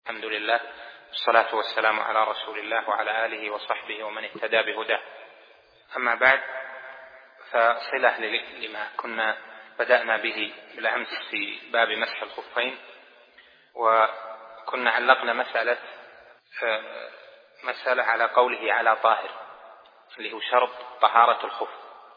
الحمد لله والصلاة والسلام على رسول الله وعلى آله وصحبه ومن اهتدى بهداه. أما بعد، فصلة لما كنا بدأنا به بالأمس في باب مسح الخفين، وكنا علقنا مسألة على قوله على طاهر، اللي هو شرط طهارة الخف.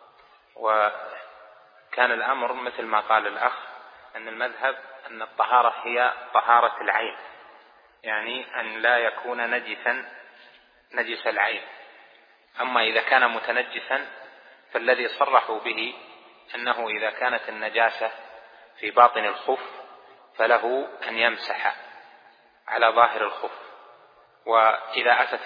وكان الأمر مثل ما قال الأخ أن المذهب أن الطهارة هي طهارة العين، يعني أن لا يكون نجس العين. أما إذا كان متنجسا فالذي صرحوا به أنه إذا كانت النجاسة في باطن الخف فله أن يمسح على ظاهر الخف، وإذا أتت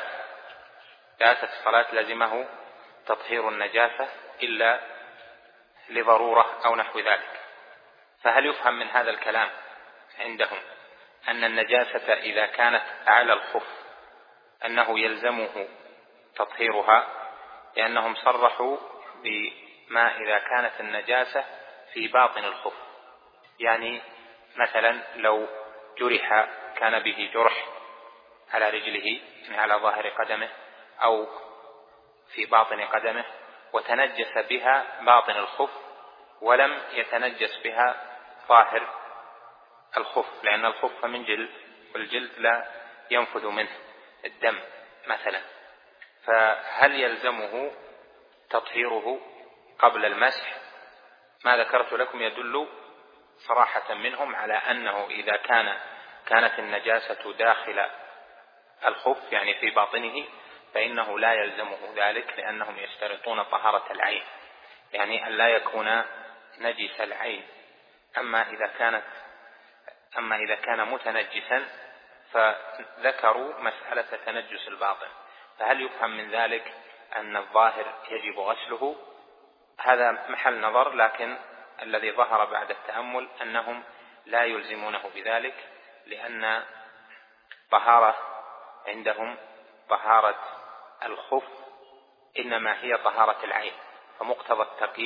الصلاة لزمه تطهير النجاسة إلا لضرورة أو نحو ذلك. فهل يفهم من هذا الكلام عندهم أن النجاسة إذا كانت على الخف أنه يلزمه تطهيرها، لأنهم صرحوا بما إذا كانت النجاسة في باطن الخف؟ يعني مثلا لو كان به جرح على رجله، يعني على ظاهر قدمه أو في باطن قدمه، وتنجس بها باطن الخف ولم يتنجس بها ظاهر الخف، لأن الخف من جلد والجلد لا ينفذ منه الدم مثلا، فهل يلزمه تطهيره قبل المسح؟ ما ذكرت لكم يدل صراحة منهم على أنه إذا كانت النجاسة داخل الخف يعني في باطنه فإنه لا يلزمه ذلك، لأنهم يشترطون طهارة العين، يعني أن لا يكون نجس العين. أما إذا كان متنجسا فذكروا مسألة تنجس الباطن، فهل يفهم من ذلك أن الظاهر يجب غسله؟ هذا محل نظر، لكن الذي ظهر بعد التأمل أنهم لا يلزمونه بذلك، لأن طهارة عندهم طهارة الخف إنما هي طهارة العين، فمقتضى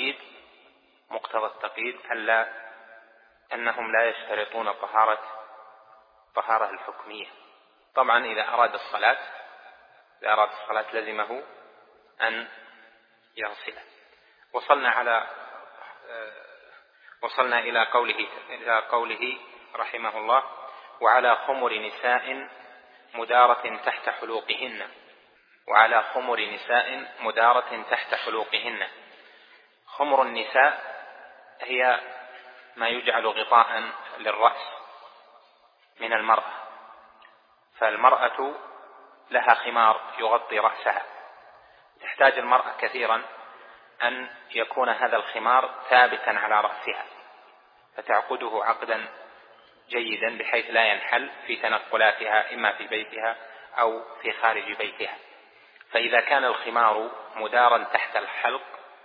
التقييد أنهم لا يشترطون طهارة الحكمية. طبعا إذا أراد الصلاة لزمه أن يغسله. وصلنا إلى قوله رحمه الله: وعلى خمر نساء مدارة تحت حلوقهن. خمر النساء هي ما يجعل غطاء للرأس من المرأة، فالمرأة لها خمار يغطي رأسها، تحتاج المرأة كثيرا أن يكون هذا الخمار ثابتا على رأسها، فتعقده عقدا جيدا بحيث لا ينحل في تنقلاتها إما في بيتها أو في خارج بيتها. فإذا كان الخمار مدارا تحت الحلق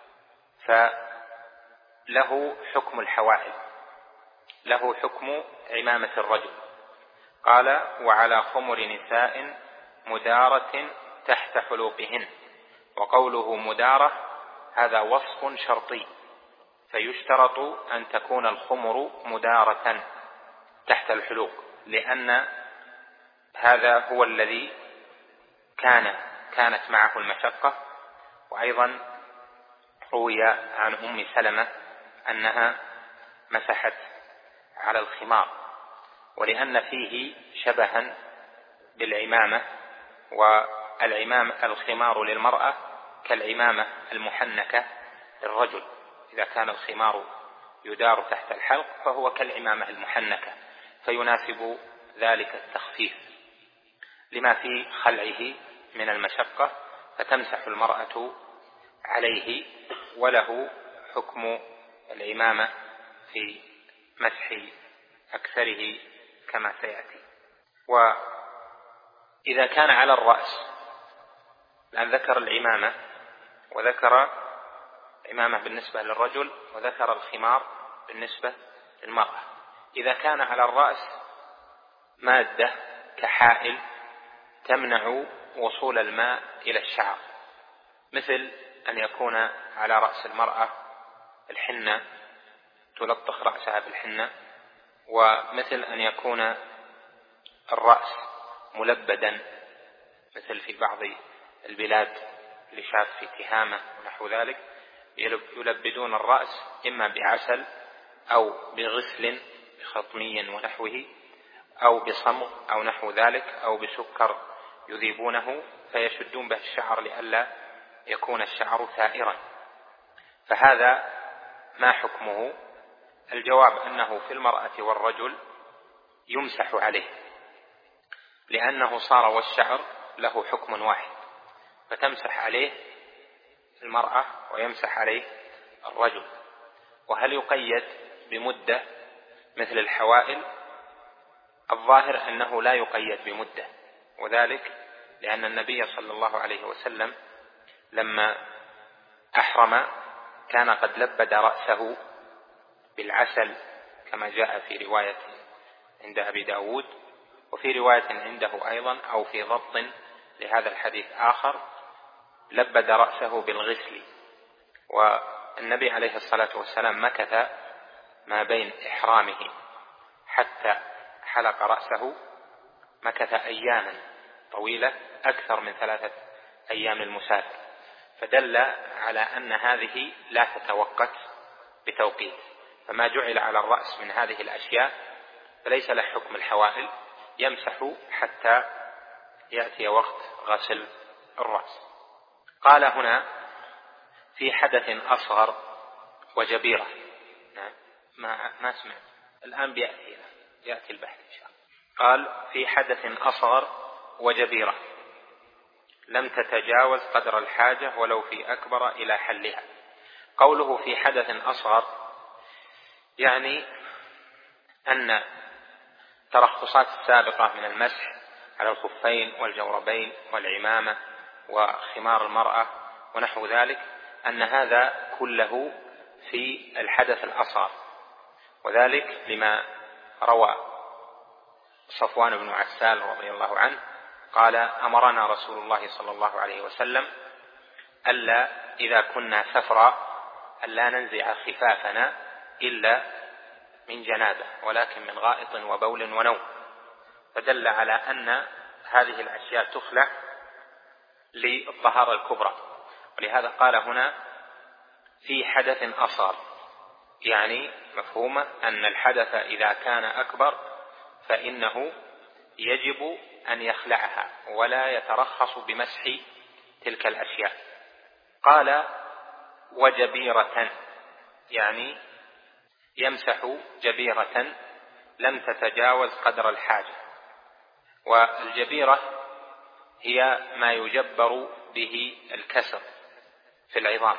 فله حكم الحوائل، له حكم عمامة الرجل. قال: وعلى خمر نساء مدارة تحت حلوقهن. وقوله مدارة هذا وصف شرطي، فيشترط أن تكون الخمر مدارة تحت الحلوق، لأن هذا هو الذي كانت معه المشقة. وأيضا روي عن أم سلمة أنها مسحت على الخمار، ولأن فيه شبها بالعمامة، الخمار للمرأة كالعمامة المحنكة للرجل. إذا كان الخمار يدار تحت الحلق فهو كالعمامة المحنكة، فيناسب ذلك التخفيف لما في خلعه من المشقة، فتمسح المرأة عليه، وله حكم العمامة في مسح أكثره كما سيأتي. وإذا كان على الرأس، لأن ذكر العمامة وذكر عمامة بالنسبة للرجل وذكر الخمار بالنسبة للمرأة، إذا كان على الرأس مادة كحائل تمنع وصول الماء إلى الشعر، مثل أن يكون على رأس المرأة الحنة تلطخ رأسها بالحنة، ومثل أن يكون الرأس ملبدا مثل في بعض البلاد اللي شاف في تهامة ونحو ذلك، يلبدون الرأس إما بعسل أو بغسل بخطمي ونحوه أو بصمغ أو نحو ذلك أو بسكر يذيبونه فيشدون به الشعر لئلا يكون الشعر ثائرا. فهذا ما حكمه؟ الجواب أنه في المرأة والرجل يمسح عليه، لأنه صار والشعر له حكم واحد، فتمسح عليه المرأة ويمسح عليه الرجل. وهل يقيد بمدة مثل الحوائل؟ الظاهر أنه لا يقيد بمدة، وذلك لأن النبي صلى الله عليه وسلم لما أحرم كان قد لبد رأسه بالعسل كما جاء في رواية عند أبي داود، وفي رواية عنده أيضا أو في ضبط لهذا الحديث آخر لبد رأسه بالغسل. والنبي عليه الصلاة والسلام مكث ما بين إحرامه حتى حلق رأسه مكث أياما طويلة أكثر من 3 أيام المسافر، فدل على أن هذه لا تتوقت بتوقيت. فما جعل على الرأس من هذه الأشياء فليس له حكم الحوائل، يمسح حتى يأتي وقت غسل الرأس. قال هنا في حدث أصغر وجبيرة. ما سمعت الآن يأتي البحث إن شاء الله. قال في حدث أصغر وجبيرة لم تتجاوز قدر الحاجة ولو في أكبر إلى حلها. قوله في حدث أصغر يعني أن ترخصات السابقة من المسح على الخفين والجوربين والعمامة وخمار المرأة ونحو ذلك أن هذا كله في الحدث الأصغر، وذلك لما روى صفوان بن عسال رضي الله عنه قال أمرنا رسول الله صلى الله عليه وسلم ألا إذا كنا سفرا ألا ننزع خفافنا إلا من جنابة ولكن من غائط وبول ونوم، فدل على أن هذه الأشياء تخلع للطهارة الكبرى. ولهذا قال هنا في حدث أصغر، يعني مفهومه أن الحدث إذا كان أكبر فإنه يجب أن يخلعها ولا يترخص بمسح تلك الأشياء. قال وجبيرة يعني يمسح جبيرة لم تتجاوز قدر الحاجة. والجبيرة هي ما يجبر به الكسر في العظام،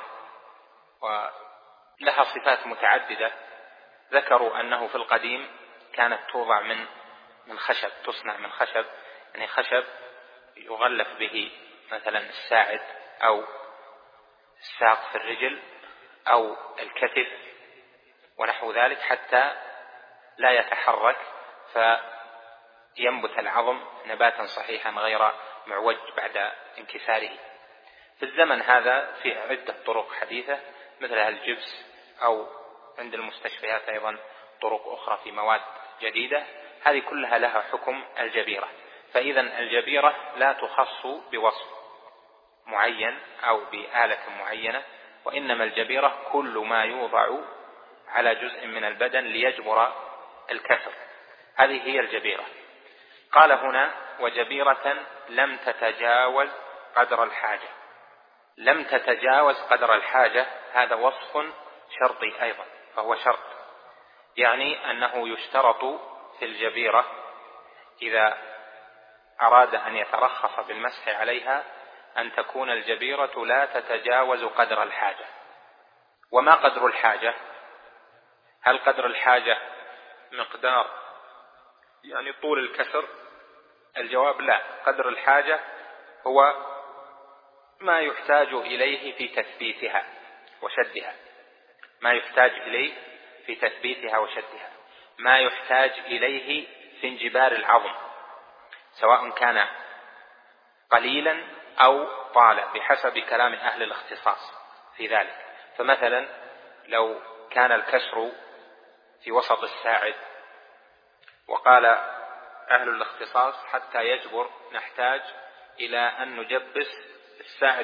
ولها صفات متعددة. ذكروا أنه في القديم كانت توضع من خشب، تصنع من خشب، يعني خشب يغلف به مثلا الساعد أو الساق في الرجل أو الكتف ونحو ذلك حتى لا يتحرك فينبت العظم نباتا صحيحا غير معوج بعد انكساره. في الزمن هذا في عدة طرق حديثة مثل الجبس أو عند المستشفيات أيضا طرق أخرى في مواد جديدة، هذه كلها لها حكم الجبيرة. فإذا الجبيرة لا تخص بوصف معين أو بآلة معينة، وإنما الجبيرة كل ما يوضع على جزء من البدن ليجبر الكسر، هذه هي الجبيرة. قال هنا وجبيرة لم تتجاوز قدر الحاجة. لم تتجاوز قدر الحاجة هذا وصف شرطي أيضا، فهو شرط، يعني أنه يشترط في الجبيرة إذا أراد أن يترخص بالمسح عليها أن تكون الجبيرة لا تتجاوز قدر الحاجة. وما قدر الحاجة؟ هل قدر الحاجة مقدار يعني طول الكسر؟ الجواب لا، قدر الحاجة هو ما يحتاج إليه في تثبيتها وشدها، ما يحتاج إليه في تثبيتها وشدها، ما يحتاج إليه في انجبار العظم سواء كان قليلا أو طالا بحسب كلام أهل الاختصاص في ذلك. فمثلا لو كان الكسر في وسط الساعد وقال أهل الاختصاص حتى يجبر نحتاج إلى أن نجبس الساعد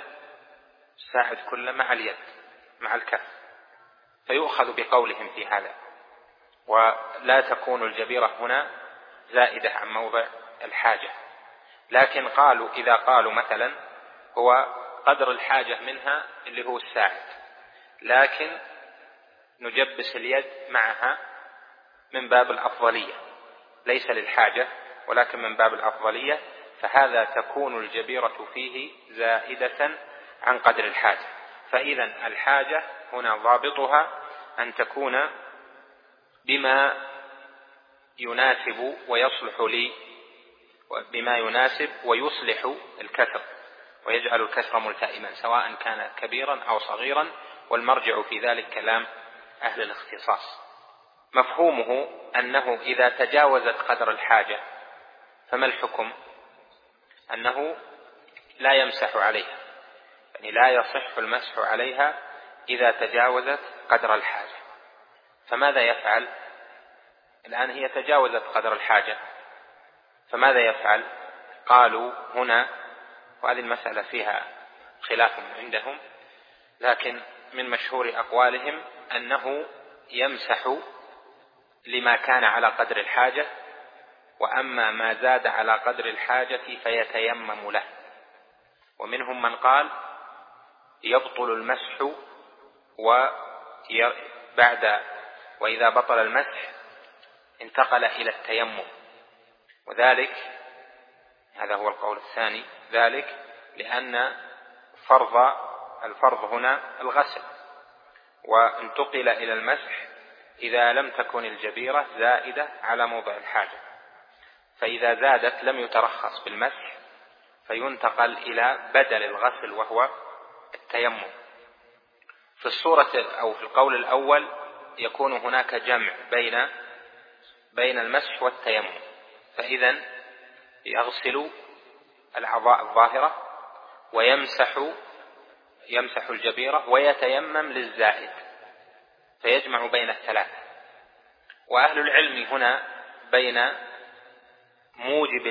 كله مع اليد مع الكف، فيؤخذ بقولهم في هذا، ولا تكون الجبيرة هنا زائدة عن موضع الحاجة. لكن قالوا إذا قالوا مثلا هو قدر الحاجة منها اللي هو الساعد، لكن نجبس اليد معها من باب الأفضلية، ليس للحاجة ولكن من باب الأفضلية، فهذا تكون الجبيرة فيه زائدة عن قدر الحاجة. فإذا الحاجة هنا ضابطها أن تكون بما يناسب ويصلح لي، بما يناسب ويصلح الكسر ويجعل الكسر ملتئما، سواء كان كبيرا أو صغيرا، والمرجع في ذلك كلام أهل الاختصاص. مفهومه أنه إذا تجاوزت قدر الحاجة فما الحكم؟ أنه لا يمسح عليها، يعني لا يصح المسح عليها إذا تجاوزت قدر الحاجة. فماذا يفعل؟ الآن هي تجاوزت قدر الحاجة، فماذا يفعل؟ قالوا هنا، وهذه المسألة فيها خلاف عندهم، لكن من مشهور أقوالهم أنه يمسح لما كان على قدر الحاجة، وأما ما زاد على قدر الحاجة فيتيمم له. ومنهم من قال يبطل المسح، وإذا بطل المسح انتقل إلى التيمم، وذلك هذا هو القول الثاني، ذلك لأن الفرض هنا الغسل، وانتقل إلى المسح إذا لم تكن الجبيرة زائدة على موضع الحاجة، فإذا زادت لم يترخص بالمسح فينتقل إلى بدل الغسل وهو التيمم. في الصورة أو في القول الأول يكون هناك جمع بين المسح والتيمم، فإذا يغسل الأعضاء الظاهرة ويمسح الجبيرة ويتيمم للزائد، فيجمع بين الثلاثة. وأهل العلم هنا بين موجب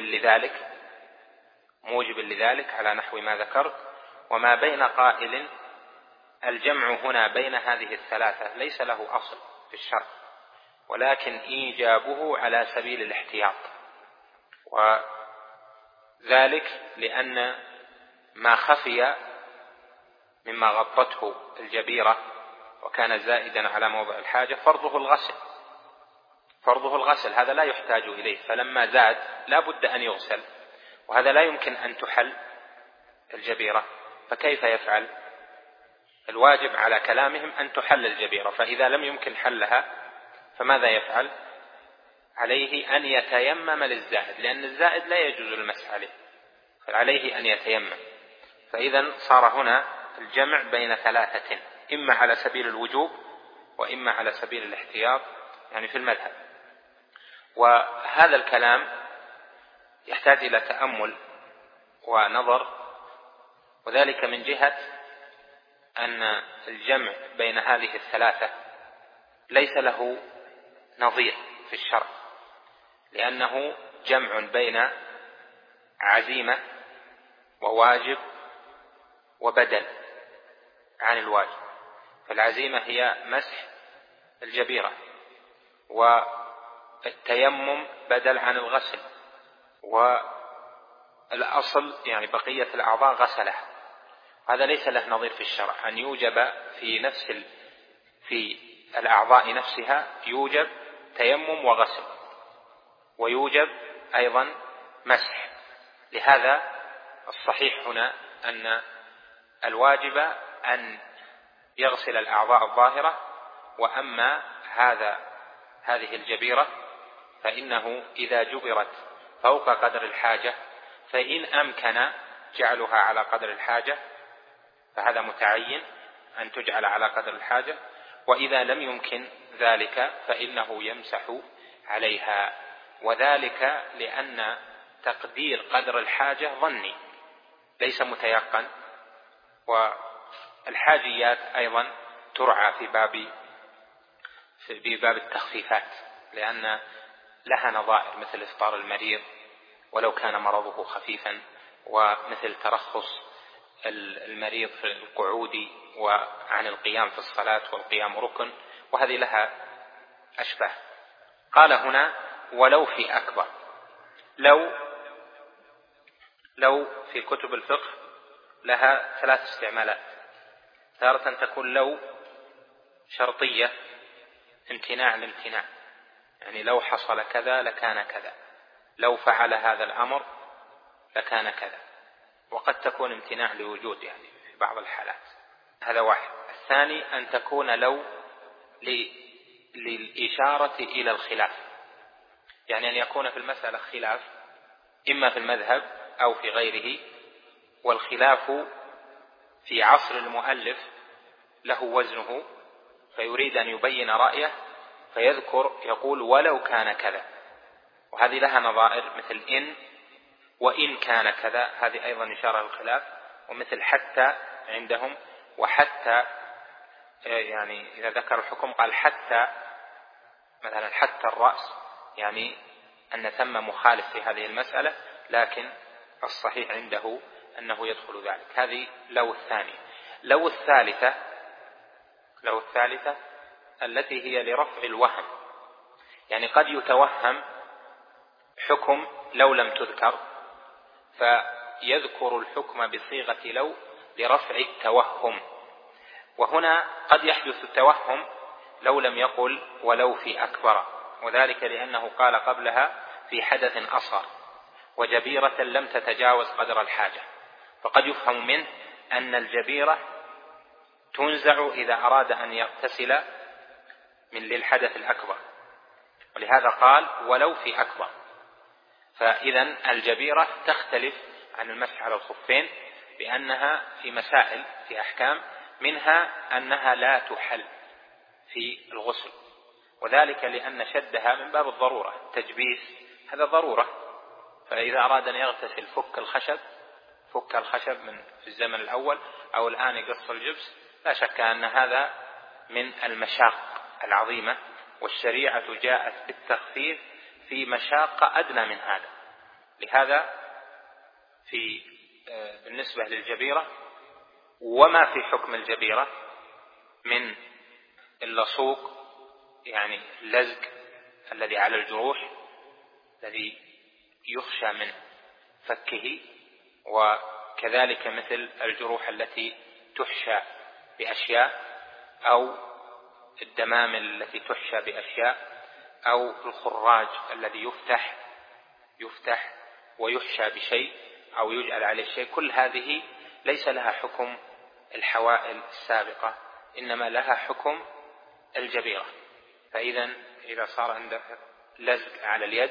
لذلك على نحو ما ذكرت، وما بين قائل الجمع هنا بين هذه الثلاثة ليس له أصل في الشرع، ولكن إيجابه على سبيل الاحتياط، وذلك لأن ما خفي مما غطته الجبيرة وكان زائدا على موضع الحاجة فرضه الغسل، هذا لا يحتاج إليه، فلما زاد لا بد أن يغسل، وهذا لا يمكن أن تحل الجبيرة، فكيف يفعل؟ الواجب على كلامهم أن تحل الجبيرة، فإذا لم يمكن حلها فماذا يفعل؟ عليه أن يتيمم للزائد، لأن الزائد لا يجوز المسح عليه، فعليه أن يتيمم. فإذا صار هنا الجمع بين ثلاثة، إما على سبيل الوجوب وإما على سبيل الاحتياط، يعني في المذهب. وهذا الكلام يحتاج إلى تأمل ونظر، وذلك من جهة أن الجمع بين هذه الثلاثة ليس له نظير في الشرع، لأنه جمع بين عزيمة وواجب وبدل عن الواجب. فالعزيمة هي مسح الجبيرة، والتيمم بدل عن الغسل، والأصل يعني بقية الأعضاء غسلها. هذا ليس له نظير في الشرع، أن يوجب في الأعضاء نفسها يوجب تيمم وغسل، ويوجب أيضا مسح. لهذا الصحيح هنا أن الواجب أن يغسل الأعضاء الظاهرة، وأما هذه الجبيرة فإنه إذا جبرت فوق قدر الحاجة فإن أمكن جعلها على قدر الحاجة فهذا متعين أن تجعل على قدر الحاجة، وإذا لم يمكن ذلك فإنه يمسح عليها، وذلك لأن تقدير قدر الحاجة ظني ليس متيقن، والحاجيات أيضا ترعى في باب التخفيفات، لأن لها نظائر مثل إفطار المريض ولو كان مرضه خفيفا، ومثل ترخص المريض في القعود وعن القيام في الصلاة، والقيام ركن، وهذه لها أشباه. قال هنا ولو في أكبر. لو في كتب الفقه لها 3 استعمالات. تارة تكون لو شرطية، امتناع الامتناع، يعني لو حصل كذا لكان كذا، لو فعل هذا الأمر لكان كذا. وقد تكون امتناع لوجود يعني في بعض الحالات. هذا واحد. الثاني أن تكون لو للإشارة إلى الخلاف، يعني أن يكون في المسألة خلاف إما في المذهب أو في غيره، والخلاف في عصر المؤلف له وزنه، فيريد أن يبين رأيه فيذكر يقول ولو كان كذا، وهذه لها نظائر مثل إن وإن كان كذا، هذه أيضا إشارة للخلاف. ومثل حتى عندهم، وحتى يعني إذا ذكر الحكم قال حتى، مثلا حتى الرأس، يعني أن ثم مخالف في هذه المسألة، لكن الصحيح عنده أنه يدخل ذلك. هذه لو الثانية. لو الثالثة التي هي لرفع الوهم، يعني قد يتوهم حكم لو لم تذكر، فيذكر الحكم بصيغة لو لرفع التوهم. وهنا قد يحدث التوهم لو لم يقل ولو في أكبر، وذلك لأنه قال قبلها في حدث أصغر وجبيرة لم تتجاوز قدر الحاجة، فقد يفهم منه أن الجبيرة تنزع إذا أراد أن يغتسل للحدث الأكبر، ولهذا قال ولو في أكبر. فإذا الجبيرة تختلف عن المسح على الخفين بأنها في مسائل في أحكام، منها أنها لا تحل في الغسل، وذلك لأن شدها من باب الضرورة، التجبيس هذا ضرورة، فإذا أراد أن يغتسل فك الخشب من في الزمن الأول أو الآن يقص الجبس، لا شك أن هذا من المشاق العظيمة، والشريعة جاءت بالتخفيف في مشاقة أدنى من هذا. لهذا بالنسبة للجبيرة وما في حكم الجبيرة من اللصوق، يعني اللزق الذي على الجروح الذي يخشى من فكه، وكذلك مثل الجروح التي تحشى بأشياء، أو الدمامل التي تحشى بأشياء، أو الخراج الذي يفتح ويحشى بشيء أو يجعل عليه شيء، كل هذه ليس لها حكم الحوائل السابقة، إنما لها حكم الجبيرة. فإذا صار عندك لزق على اليد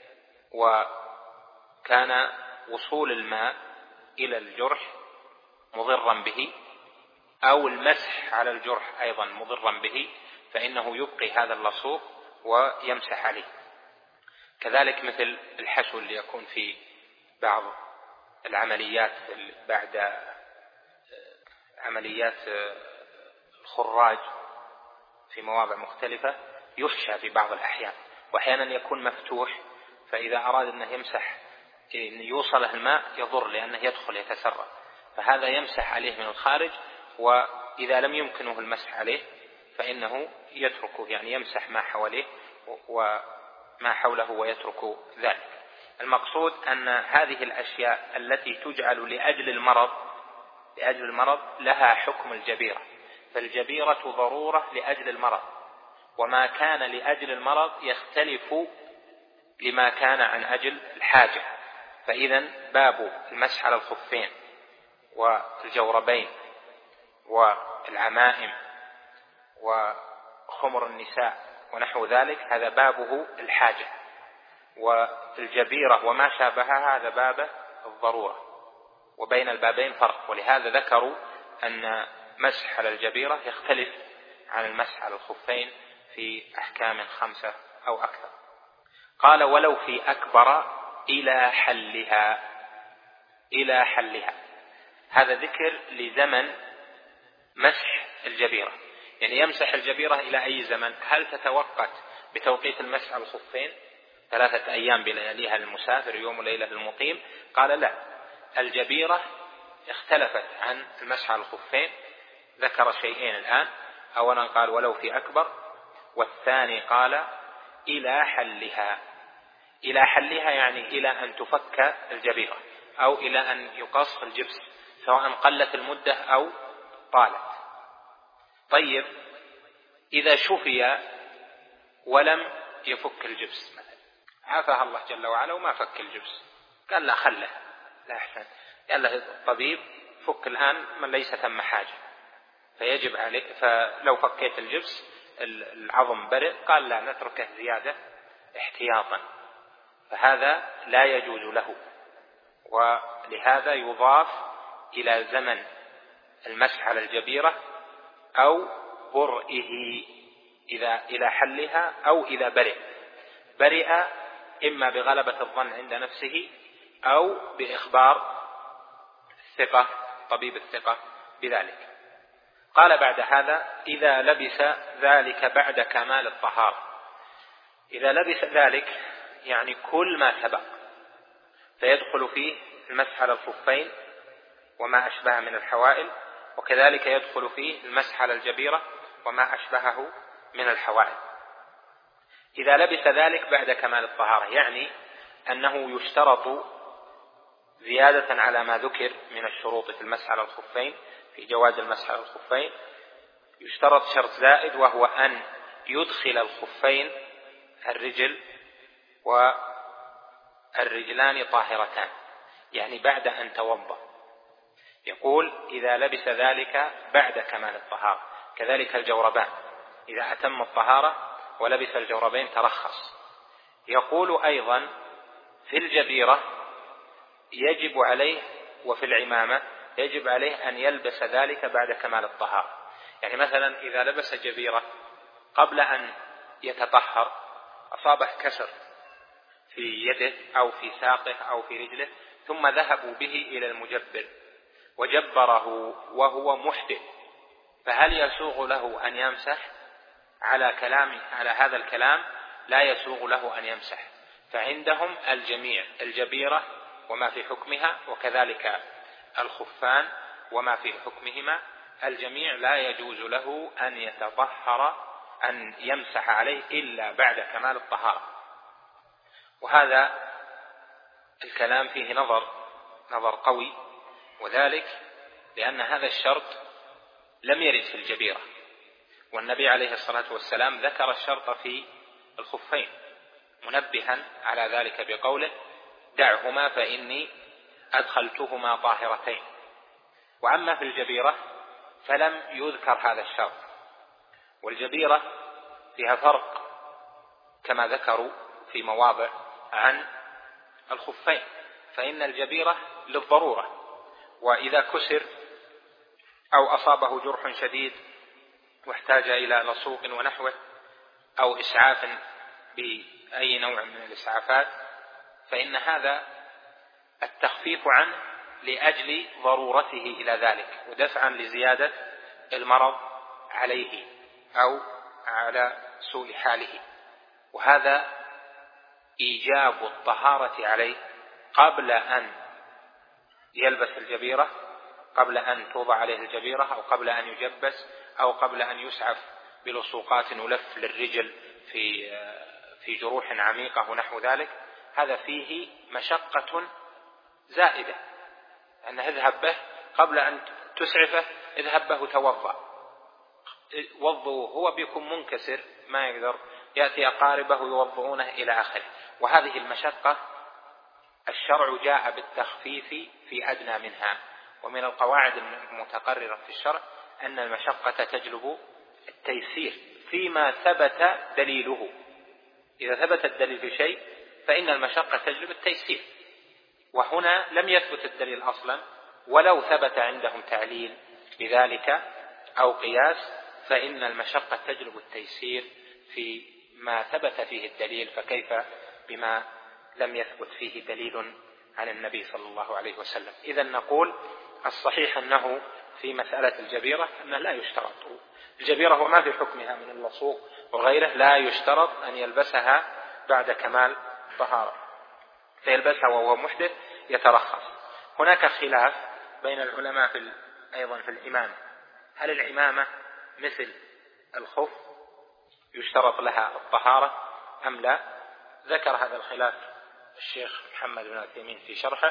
وكان وصول الماء إلى الجرح مضرا به، أو المسح على الجرح أيضا مضرا به، فإنه يبقي هذا اللصوق ويمسح عليه. كذلك مثل الحشو اللي يكون في بعض العمليات بعد عمليات الخراج في مواضع مختلفة، يحشى في بعض الأحيان، وأحيانا يكون مفتوح، فإذا أراد أنه يمسح إن يوصله الماء يضر لأنه يدخل يتسرب، فهذا يمسح عليه من الخارج، وإذا لم يمكنه المسح عليه فإنه يتركه، يعني يمسح ما حواليه وما حوله ويترك ذلك. المقصود أن هذه الأشياء التي تجعل لأجل المرض لها حكم الجبيرة، فالجبيرة ضرورة لأجل المرض، وما كان لأجل المرض يختلف لما كان عن أجل الحاجة. فإذا باب المسح على الخفين والجوربين والعمائم وخمر النساء ونحو ذلك هذا بابه الحاجة، والجبيرة وما شابهها هذا باب الضرورة، وبين البابين فرق، ولهذا ذكروا أن مسح على الجبيرة يختلف عن المسح على الخفين في أحكام 5 أو أكثر. قال ولو في أكبر إلى حلها، هذا ذكر لزمن مسح الجبيرة، يعني يمسح الجبيرة إلى أي زمن؟ هل تتوقت بتوقيت المسح على الخفين 3 أيام بلياليها للمسافر يوم وليلة للمقيم. قال لا، الجبيرة اختلفت عن المسح على الخفين، ذكر شيئين الآن. أولا قال ولو في أكبر، والثاني قال إلى حلها. إلى حلها يعني إلى أن تفك الجبيرة، أو إلى أن يقص الجبس، سواء قلت المدة أو طالت. طيب إذا شفي ولم يفك الجبس مثلا، عافاها الله جل وعلا وما فك الجبس، قال لا خله، لا أحسن، قال له الطبيب فك الآن من ليس ثم حاجة، فيجب عليه، فلو فكيت الجبس العظم برئ، قال لا نتركه زيادة احتياطا، فهذا لا يجوز له. ولهذا يضاف إلى زمن المسح على الجبيرة أو برئه، إذا إلى حلها أو إذا برئ إما بغلبة الظن عند نفسه أو بإخبار الثقة، طبيب الثقة بذلك. قال بعد هذا إذا لبس ذلك بعد كمال الطهارة. إذا لبس ذلك يعني كل ما سبق، فيدخل فيه المسح على الخفين وما أشبه من الحوائل، وكذلك يدخل فيه المسح على الجبيرة وما أشبهه من الحوائل. إذا لبس ذلك بعد كمال الطهارة يعني أنه يشترط زيادة على ما ذكر من الشروط في المسح على الخفين، في جواز المسح على الخفين يشترط شرط زائد، وهو أن يدخل الخفين الرجل والرجلان طاهرتان، يعني بعد أن توضأ. يقول إذا لبس ذلك بعد كمال الطهارة. كذلك الجوربان إذا أتم الطهارة ولبس الجوربين ترخص. يقول أيضا في الجبيرة يجب عليه، وفي العمامة يجب عليه أن يلبس ذلك بعد كمال الطهارة. يعني مثلا إذا لبس جبيرة قبل أن يتطهر، أصابه كسر في يده أو في ساقه أو في رجله، ثم ذهبوا به إلى المجبر وجبره وهو محدث، فهل يسوغ له أن يمسح؟ على هذا الكلام لا يسوغ له أن يمسح. فعندهم الجميع الجبيرة وما في حكمها، وكذلك الخفان وما في حكمهما، الجميع لا يجوز له أن يتطهر، أن يمسح عليه إلا بعد كمال الطهارة. وهذا الكلام فيه نظر قوي، وذلك لأن هذا الشرط لم يرد في الجبيرة، والنبي عليه الصلاة والسلام ذكر الشرط في الخفين منبها على ذلك بقوله دعهما فإني أدخلتهما طاهرتين. وأما في الجبيرة فلم يذكر هذا الشرط، والجبيرة فيها فرق كما ذكروا في مواضع عن الخفين، فإن الجبيرة للضرورة، وإذا كسر أو أصابه جرح شديد واحتاج إلى لصوق ونحوه أو إسعاف بأي نوع من الإسعافات، فإن هذا التخفيف عنه لأجل ضرورته إلى ذلك ودفعا لزيادة المرض عليه أو على سوء حاله. وهذا إيجاب الطهارة عليه قبل أن يلبس الجبيرة، قبل أن توضع عليه الجبيرة، أو قبل أن يجبس، أو قبل أن يسعف بلصوقات ولف للرجل في جروح عميقة ونحو ذلك. هذا فيه مشقة زائدة، أن اذهب به قبل أن تسعفه، اذهب به توضأ، وضوه، هو بيكون منكسر ما يقدر، يأتي أقاربه يوضعونه إلى آخره. وهذه المشقة الشرع جاء بالتخفيف في أدنى منها، ومن القواعد المتقررة في الشرع أن المشقة تجلب التيسير فيما ثبت دليله. إذا ثبت الدليل في شيء فإن المشقة تجلب التيسير، وهنا لم يثبت الدليل أصلا، ولو ثبت عندهم تعليل بذلك أو قياس فإن المشقة تجلب التيسير في ما ثبت فيه الدليل، فكيف بما لم يثبت فيه دليل عن النبي صلى الله عليه وسلم. إذن نقول الصحيح أنه في مسألة الجبيرة أنه لا يشترط الجبيرة وما في حكمها من اللصوق وغيره، لا يشترط أن يلبسها بعد كمال الطهارة فيلبسها وهو محدث يترخص. هناك خلاف بين العلماء أيضا في العمامة، هل العمامة مثل الخف يشترط لها الطهارة أم لا؟ ذكر هذا الخلاف الشيخ محمد بن عثيمين في شرحه،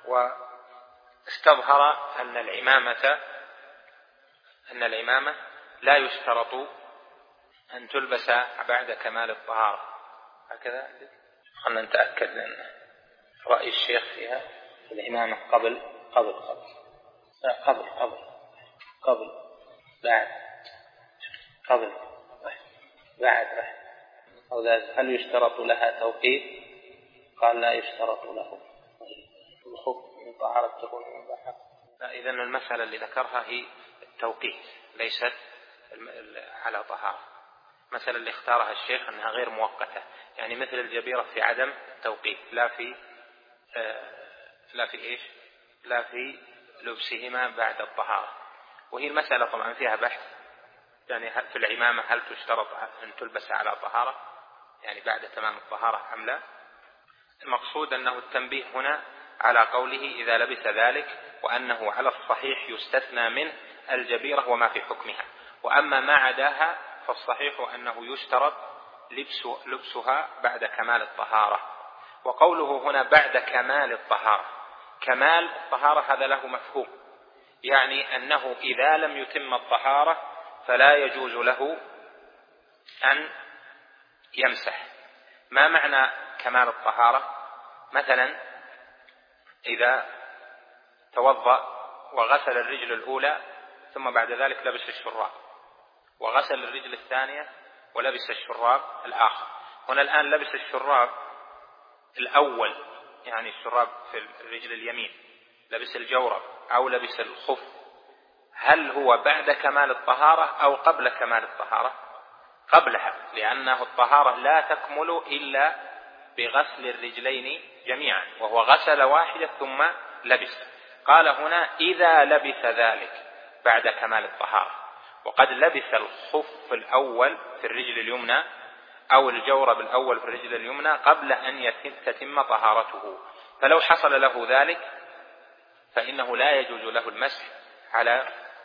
واستظهر أن العمامة لا يشترط أن تلبس بعد كمال الطهارة. هكذا خلنا نتأكد لأن رأي الشيخ فيها العمامة قبل بعد أو هل يشترط لها توقيت؟ قال لا يشترط له. الخف من طهارة تكون مباحة. إذن المسألة اللي ذكرها هي التوقيت ليست على طهارة. المسألة اللي اختارها الشيخ أنها غير مؤقتة، يعني مثل الجبيرة في عدم التوقيت، لا في لبسهما بعد الطهارة. وهي المسألة طبعا فيها بحث، يعني في العمامة هل تشترط أن تلبس على طهارة يعني بعد تمام الطهارة أم لا؟ المقصود أنه التنبيه هنا على قوله إذا لبس ذلك، وأنه على الصحيح يستثنى منه الجبيرة وما في حكمها، وأما ما عداها فالصحيح أنه يشترط لبسها بعد كمال الطهارة. وقوله هنا بعد كمال الطهارة، كمال الطهارة هذا له مفهوم، يعني أنه إذا لم يتم الطهارة فلا يجوز له أن يمسح. ما معنى كمال الطهارة؟ مثلا إذا توضأ وغسل الرجل الأولى ثم بعد ذلك لبس الشراب، وغسل الرجل الثانية ولبس الشراب الآخر. هنا الآن لبس الشراب الأول، يعني الشراب في الرجل اليمين، لبس الجورب أو لبس الخف، هل هو بعد كمال الطهارة أو قبل كمال الطهارة؟ قبلها، لأنه الطهارة لا تكمل إلا بغسل الرجلين جميعا، وهو غسل واحدة ثم لبس. قال هنا إذا لبس ذلك بعد كمال الطهارة، وقد لبس الخف الأول في الرجل اليمنى أو الجورب الأول في الرجل اليمنى قبل أن تتم طهارته، فلو حصل له ذلك فإنه لا يجوز له المسح على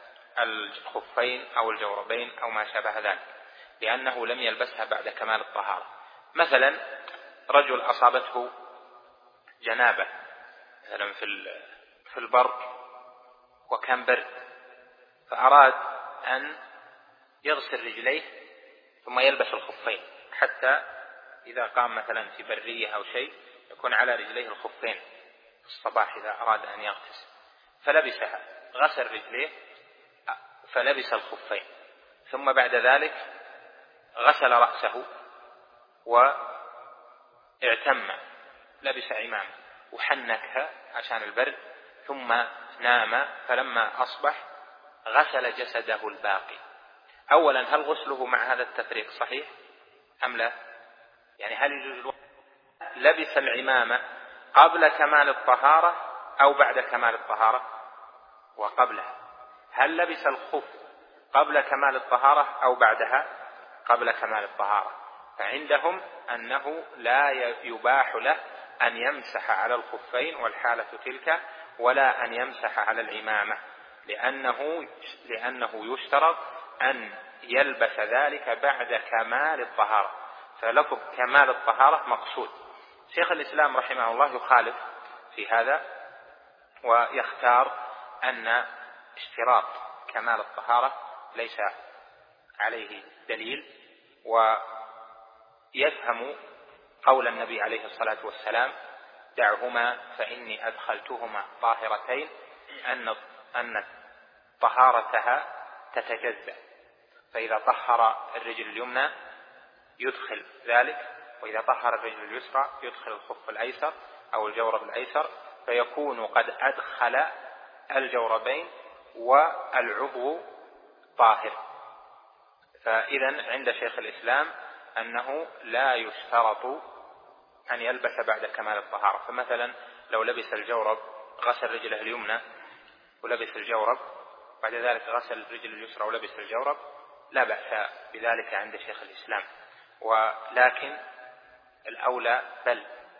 الخفين أو الجوربين أو ما شابه ذلك، لأنه لم يلبسها بعد كمال الطهارة. مثلا رجل أصابته جنابة مثلا في البر وكان برد، فأراد أن يغسل رجليه ثم يلبس الخفين، حتى إذا قام مثلا في برية أو شيء يكون على رجليه الخفين في الصباح إذا أراد أن يغتسل، فلبسها، غسل رجليه فلبس الخفين، ثم بعد ذلك غسل رأسه واعتم، لبس عمامة وحنكها عشان البرد، ثم نام، فلما أصبح غسل جسده الباقي. أولا هل غسله مع هذا التفريق صحيح أم لا؟ يعني هل يجوز لبس العمامة قبل كمال الطهارة أو بعد كمال الطهارة؟ وقبلها. هل لبس الخف قبل كمال الطهارة أو بعدها؟ قبل كمال الطهارة. فعندهم أنه لا يباح له أن يمسح على الخفين والحالة تلك، ولا أن يمسح على العمامة، لأنه يشترط أن يلبس ذلك بعد كمال الطهارة، فلفظ كمال الطهارة مقصود. شيخ الإسلام رحمه الله يخالف في هذا ويختار أن اشتراط كمال الطهارة ليس عليه دليل، ويفهم قول النبي عليه الصلاة والسلام دعهما فإني أدخلتهما طاهرتين، أن طهارتها تتجزأ، فإذا طهر الرجل اليمنى يدخل ذلك، وإذا طهر الرجل اليسرى يدخل الخف الأيسر أو الجورب الأيسر، فيكون قد أدخل الجوربين والعضو طاهر. فإذا عند شيخ الإسلام أنه لا يشترط أن يلبس بعد كمال الطهارة. فمثلا لو لبس الجورب، غسل رجله اليمنى ولبس الجورب، بعد ذلك غسل الرجل اليسرى ولبس الجورب، لا بأس بذلك عند شيخ الإسلام، ولكن الأولى بل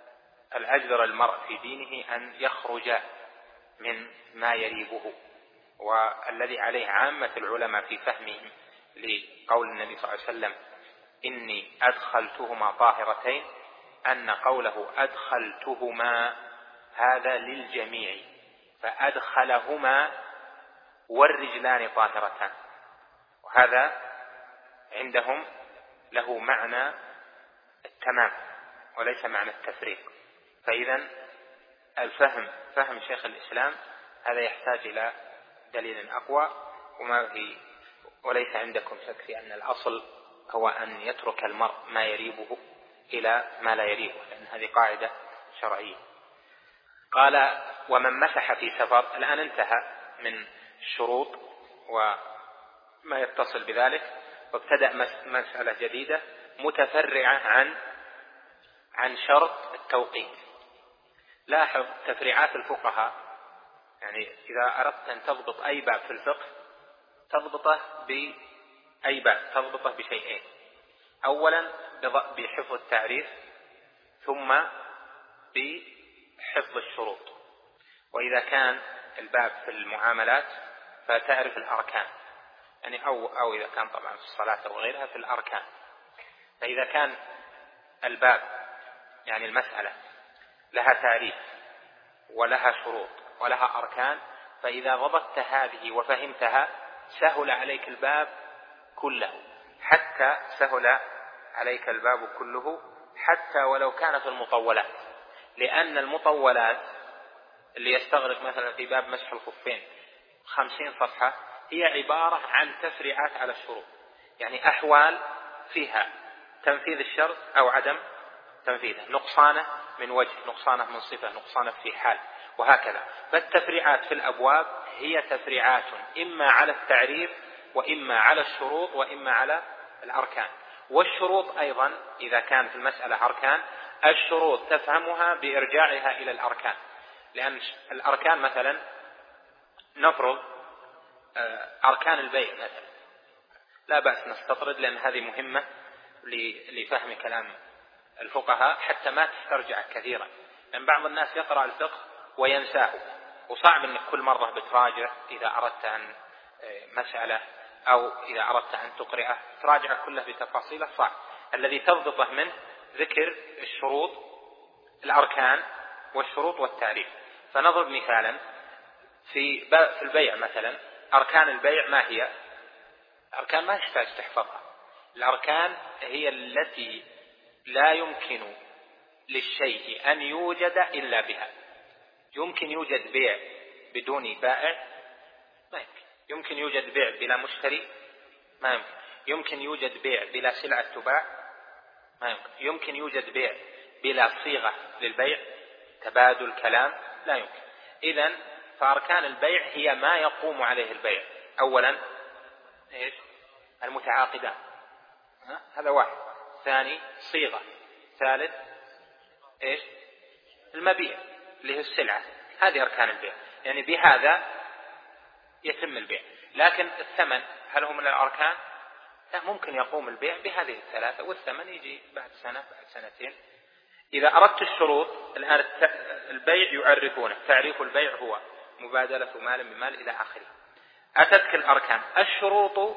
الأجدر المرء في دينه أن يخرج من ما يريبه. والذي عليه عامة العلماء في فهمهم لقول النبي صلى الله عليه وسلم إني أدخلتهما طاهرتين، أن قوله أدخلتهما هذا للجميع، فأدخلهما والرجلان طاهرتان، وهذا عندهم له معنى التمام وليس معنى التفريق. فإذا فهم شيخ الإسلام هذا يحتاج إلى دليل أقوى، وليس عندكم شك في أن الأصل هو أن يترك المرء ما يريبه إلى ما لا يريبه، لأن هذه قاعدة شرعية. قال ومن مسح في سفر. الآن انتهى من الشروط وما يتصل بذلك، وابتدأ مسألة جديدة متفرعة عن شرط التوقيت. لاحظ تفريعات الفقهاء، يعني إذا أردت أن تضبط أي باب في الفقه تضبطه بأي باب، تضبطه بشيئين: أولا بحفظ التعريف، ثم بحفظ الشروط. وإذا كان الباب في المعاملات فتعرف الأركان، يعني أو إذا كان طبعا في الصلاة أو غيرها في الأركان. فإذا كان الباب يعني المسألة لها تعريف ولها شروط ولها أركان، فإذا ضبطت هذه وفهمتها سهل عليك الباب كله، حتى ولو كانت المطولات، لأن المطولات اللي يستغرق مثلا في باب مسح الخفين 50 صفحة هي عبارة عن تفريعات على الشروط، يعني أحوال فيها تنفيذ الشرط أو عدم تنفيذه، نقصانه من وجه، نقصانه من صفة، نقصانه في حال، وهكذا. فالتفريعات في الأبواب هي تفريعات إما على التعريف وإما على الشروط وإما على الأركان. والشروط أيضا إذا كان في المسألة أركان، الشروط تفهمها بإرجاعها إلى الأركان، لأن الأركان مثلا نفرض أركان البيع مثلا، لا بأس نستطرد لأن هذه مهمة لفهم كلام الفقهاء حتى ما تسترجع كثيرا، لأن بعض الناس يقرأ الفقه وينساه، وصعب أنك كل مرة بتراجع إذا أردت أن مسألة أو إذا أردت أن تقرأه تراجع كله بتفاصيله، صعب. الذي تضبطه منه ذكر الشروط، الأركان والشروط والتعريف. فنضرب مثالا في البيع مثلا، أركان البيع ما هي؟ أركان ما يحتاج تحفظها. الأركان هي التي لا يمكن للشيء أن يوجد إلا بها. يمكن يوجد بيع بدون بائع؟ ما يمكن. يمكن يوجد بيع بلا مشتري؟ ما يمكن. يمكن يوجد بيع بلا سلعة تباع؟ ما يمكن. يمكن يوجد بيع بلا صيغة للبيع، تبادل كلام؟ لا يمكن. إذن فأركان البيع هي ما يقوم عليه البيع. أولا إيش؟ المتعاقدان، هذا واحد. ثاني صيغة. ثالث إيش؟ المبيع اللي هي السلعة. هذه أركان البيع، يعني بهذا يتم البيع. لكن الثمن هل هو من الأركان؟ لا، ممكن يقوم البيع بهذه الثلاثة والثمن يجي بعد سنة بعد سنتين. إذا أردت الشروط، الآن البيع يعرفونه، تعريف البيع هو مبادلة مال بمال إلى آخره. أتتك الأركان. الشروط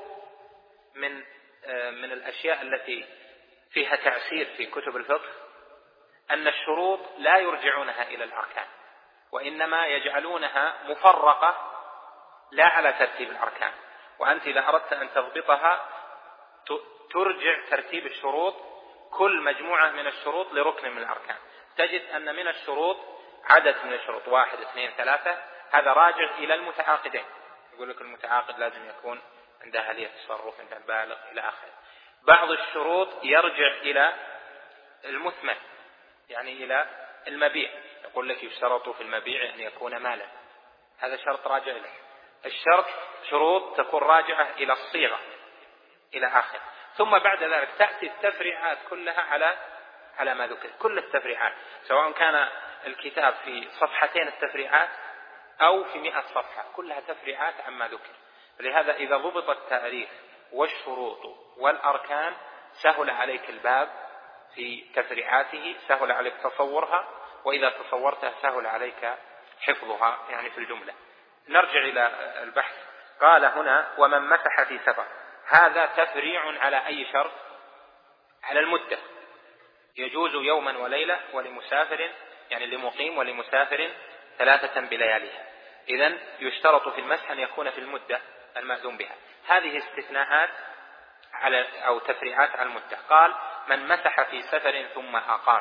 من الأشياء التي فيها تعسير في كتب الفقه أن الشروط لا يرجعونها إلى الأركان، وإنما يجعلونها مفرقة لا على ترتيب الأركان. وأنت إذا أردت أن تضبطها ترجع ترتيب الشروط، كل مجموعة من الشروط لركن من الأركان. تجد أن من الشروط عدد من الشروط 1 2 3، هذا راجع إلى المتعاقدين. يقول لك المتعاقد لازم يكون عنده آلية تصرف، عنده بالغ إلى آخره. بعض الشروط يرجع إلى المثمن، يعني إلى المبيع. يقول لك يشترط في المبيع أن يكون مالا، هذا شرط راجع له. الشرط شروط تكون راجعة إلى الصيغة إلى آخر. ثم بعد ذلك تأتي التفريعات كلها على ما ذكر. كل التفريعات سواء كان الكتاب في صفحتين التفريعات أو في 100 صفحة، كلها تفريعات عما ذكر. لهذا إذا ضبط التعريف والشروط والأركان سهل عليك الباب في تفريعاته، سهل عليك تصورها، وإذا تصورتها سهل عليك حفظها يعني في الجملة. نرجع إلى البحث. قال هنا ومن مسح في سفر، هذا تفريع على أي شرط؟ على المدة. يجوز يوما وليلة ولمسافر يعني لمقيم ولمسافر 3 بلياليها. إذن يشترط في المسح أن يكون في المدة المأذون بها. هذه استثناءات أو تفريعات على المدة. قال من مسح في سفر ثم أقام.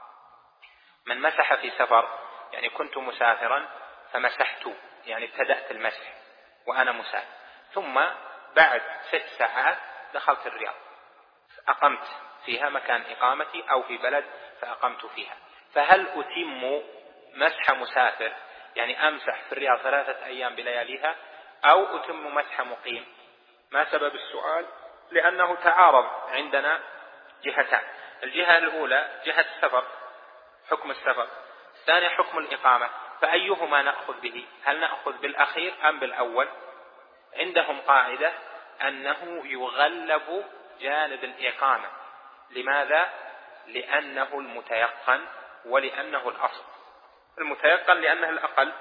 من مسح في سفر يعني كنت مسافرا فمسحت يعني ابتدأت المسح وأنا مسافر، ثم بعد 6 ساعات دخلت الرياض أقمت فيها مكان إقامتي أو في بلد فأقمت فيها، فهل أتم مسح مسافر يعني أمسح في الرياض 3 أيام بلياليها أو أتم مسح مقيم؟ ما سبب السؤال؟ لأنه تعارض عندنا جهتان. الجهة الأولى جهة السفر، حكم السفر، الثانية حكم الإقامة، فأيهما نأخذ به؟ هل نأخذ بالأخير أم بالأول؟ عندهم قاعدة أنه يغلب جانب الإقامة. لماذا؟ لأنه المتيقن ولأنه الأصل. المتيقن لأنه الأقل،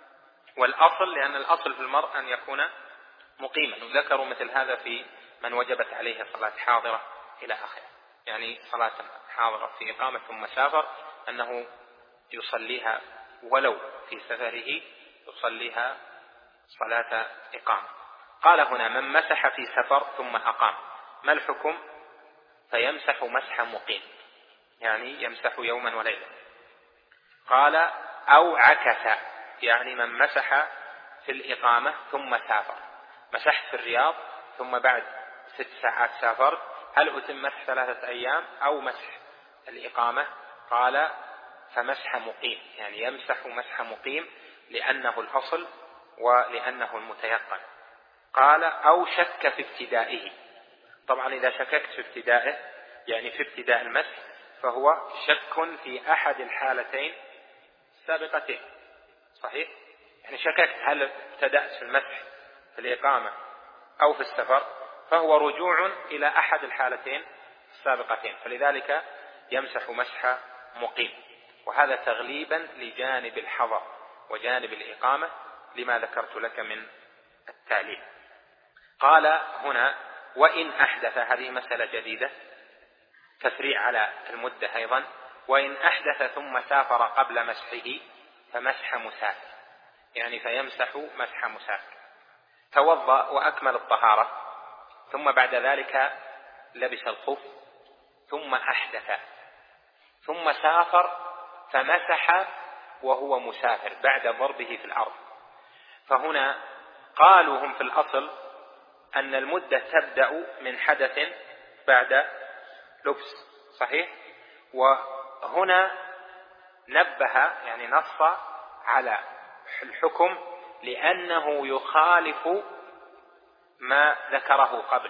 والأصل لأن الأصل في المرء أن يكون مقيما، وذكروا مثل هذا في من وجبت عليه صلاة حاضرة إلى آخره، يعني صلاة حاضرة في إقامة ثم سافر أنه يصليها ولو في سفره يصليها صلاة إقامة. قال هنا من مسح في سفر ثم أقام، ما الحكم؟ فيمسح مسح مقيم يعني يمسح يوما وليلة. قال أو عكس يعني من مسح في الإقامة ثم سافر، مسحت في الرياض ثم بعد 6 ساعات سافرت، هل أتم مسح 3 أيام أو مسح الإقامة؟ قال فمسح مقيم يعني يمسح مسح مقيم لأنه الأصل ولأنه المتيقن. قال أو شك في ابتدائه. طبعا إذا شككت في ابتدائه يعني في ابتداء المسح فهو شك في أحد الحالتين السابقتين، صحيح؟ يعني شككت هل ابتدأت في المسح في الإقامة أو في السفر، فهو رجوع إلى أحد الحالتين السابقتين، فلذلك يمسح مسح مقيم. وهذا تغليبا لجانب الحضر وجانب الإقامة لما ذكرت لك من التعليل. قال هنا وإن أحدث، هذه مسألة جديدة تفريع على المدة أيضا، وإن أحدث ثم سافر قبل مسحه فمسح مسافر يعني فيمسح مسح مسافر. توضأ وأكمل الطهارة ثم بعد ذلك لبس الخف ثم أحدث ثم سافر فمسح وهو مسافر بعد ضربه في الأرض. فهنا قالوا هم في الأصل أن المدة تبدأ من حدث بعد لبس، صحيح؟ وهنا نبه يعني نص على الحكم لأنه يخالف ما ذكره قبل.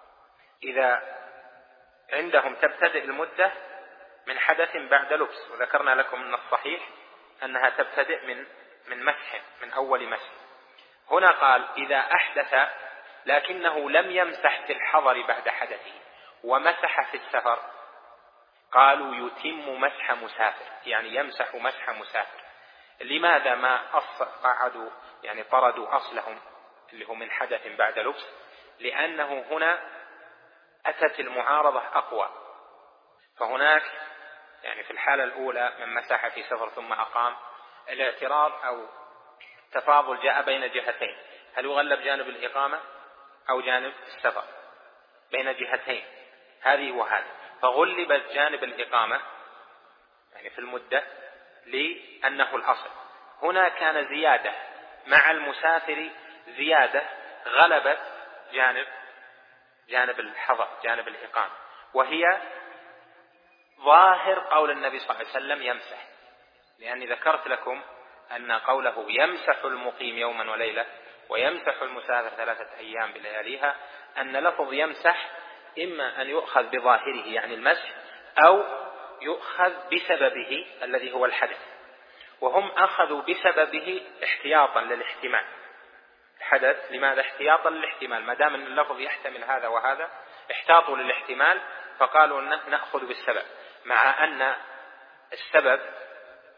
إذا عندهم تبتدئ المدة من حدث بعد لبس، وذكرنا لكم من الصحيح أنها تبتدئ من مسح، من أول مسح. هنا قال إذا أحدث لكنه لم يمسح في الحضر بعد حدثه ومسح في السفر، قالوا يتم مسح مسافر يعني يمسح مسح مسافر. لماذا ما قعدوا يعني طردوا أصلهم اللي هو من حدث بعد لبس؟ لأنه هنا أتت المعارضة أقوى. فهناك يعني في الحالة الأولى من مسح في سفر ثم أقام، الاعتراض أو تفاضل جاء بين جهتين، هل يغلب جانب الإقامة أو جانب السفر؟ بين جهتين هذه وهذه، فغلبت جانب الإقامة يعني في المدة لأنه الأصل. هنا كان زيادة مع المسافر، زيادة غلبت جانب الحضر جانب الإقامة، وهي ظاهر قول النبي صلى الله عليه وسلم يمسح، لأني ذكرت لكم أن قوله يمسح المقيم يوما وليلة ويمسح المسافر 3 أيام بلياليها، أن لفظ يمسح إما أن يؤخذ بظاهره يعني المسح أو يؤخذ بسببه الذي هو الحدث، وهم أخذوا بسببه احتياطا للاحتمال. الحدث لماذا؟ احتياطا للاحتمال، ما دام أن اللفظ يحتمل هذا وهذا احتاطوا للاحتمال، فقالوا أنه نأخذ بالسبب، مع أن السبب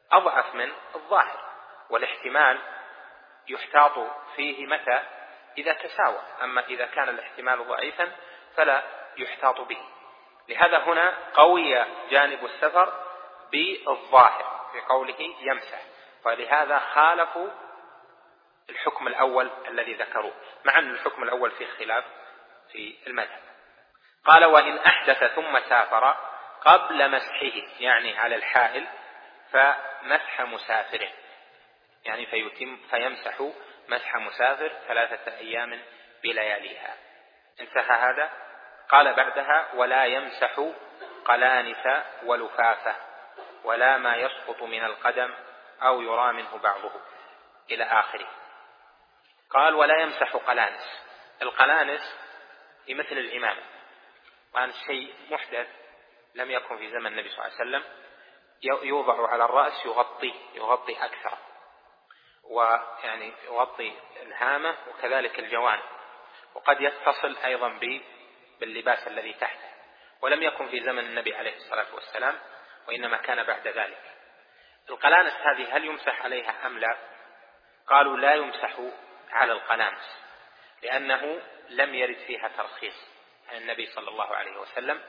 أضعف من الظاهر، والاحتمال يحتاط فيه متى؟ إذا تساوى، أما إذا كان الاحتمال ضعيفا فلا يحتاط به. لهذا هنا قوي جانب السفر بالظاهر في قوله يمسح، فلهذا خالفوا الحكم الأول الذي ذكروه، مع أن الحكم الأول فيه خلاف في المذهب. قال وإن أحدث ثم سافر قبل مسحه، يعني على الحائل، فمسح مسافره، يعني فيمسح مسح مسافر 3 أيام بلياليها. انتهى هذا. قال بعدها ولا يمسح قلانس ولفافة ولا ما يسقط من القدم أو يرى منه بعضه إلى آخره. قال ولا يمسح قلانس. القلانس في مثل العمامة، وأن شيء محدث لم يكن في زمن النبي صلى الله عليه وسلم، يوضع على الرأس يغطي أكثر، ويعني يغطي الهامة وكذلك الجوانب، وقد يتصل أيضا باللباس الذي تحته، ولم يكن في زمن النبي عليه الصلاة والسلام، وإنما كان بعد ذلك. القلانس هذه هل يمسح عليها أم لا؟ قالوا لا يمسح على القلانس، لأنه لم يرد فيها ترخيص عن النبي صلى الله عليه وسلم.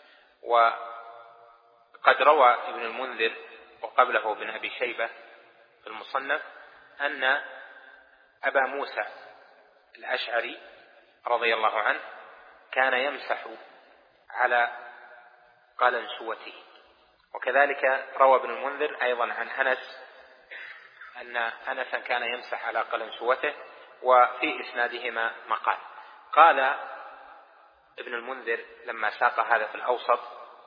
وقد روى ابن المنذر وقبله ابن أبي شيبة في المصنف أن أبا موسى الأشعري رضي الله عنه كان يمسح على قلنسوته. وكذلك روى ابن المنذر أيضا عن أنس أن أنسا كان يمسح على قلنسوته، وفي إسنادهما مقال. قال ابن المنذر لما ساق هذا في الأوسط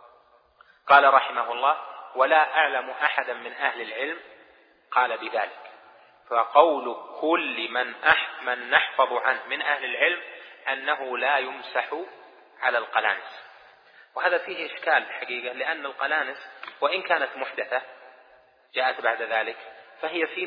قال رحمه الله ولا أعلم أحدا من أهل العلم قال بذلك، فقول كل من نحفظ عنه من أهل العلم أنه لا يمسح على القلانس. وهذا فيه إشكال حقيقة، لأن القلانس وإن كانت محدثة جاءت بعد ذلك فهي في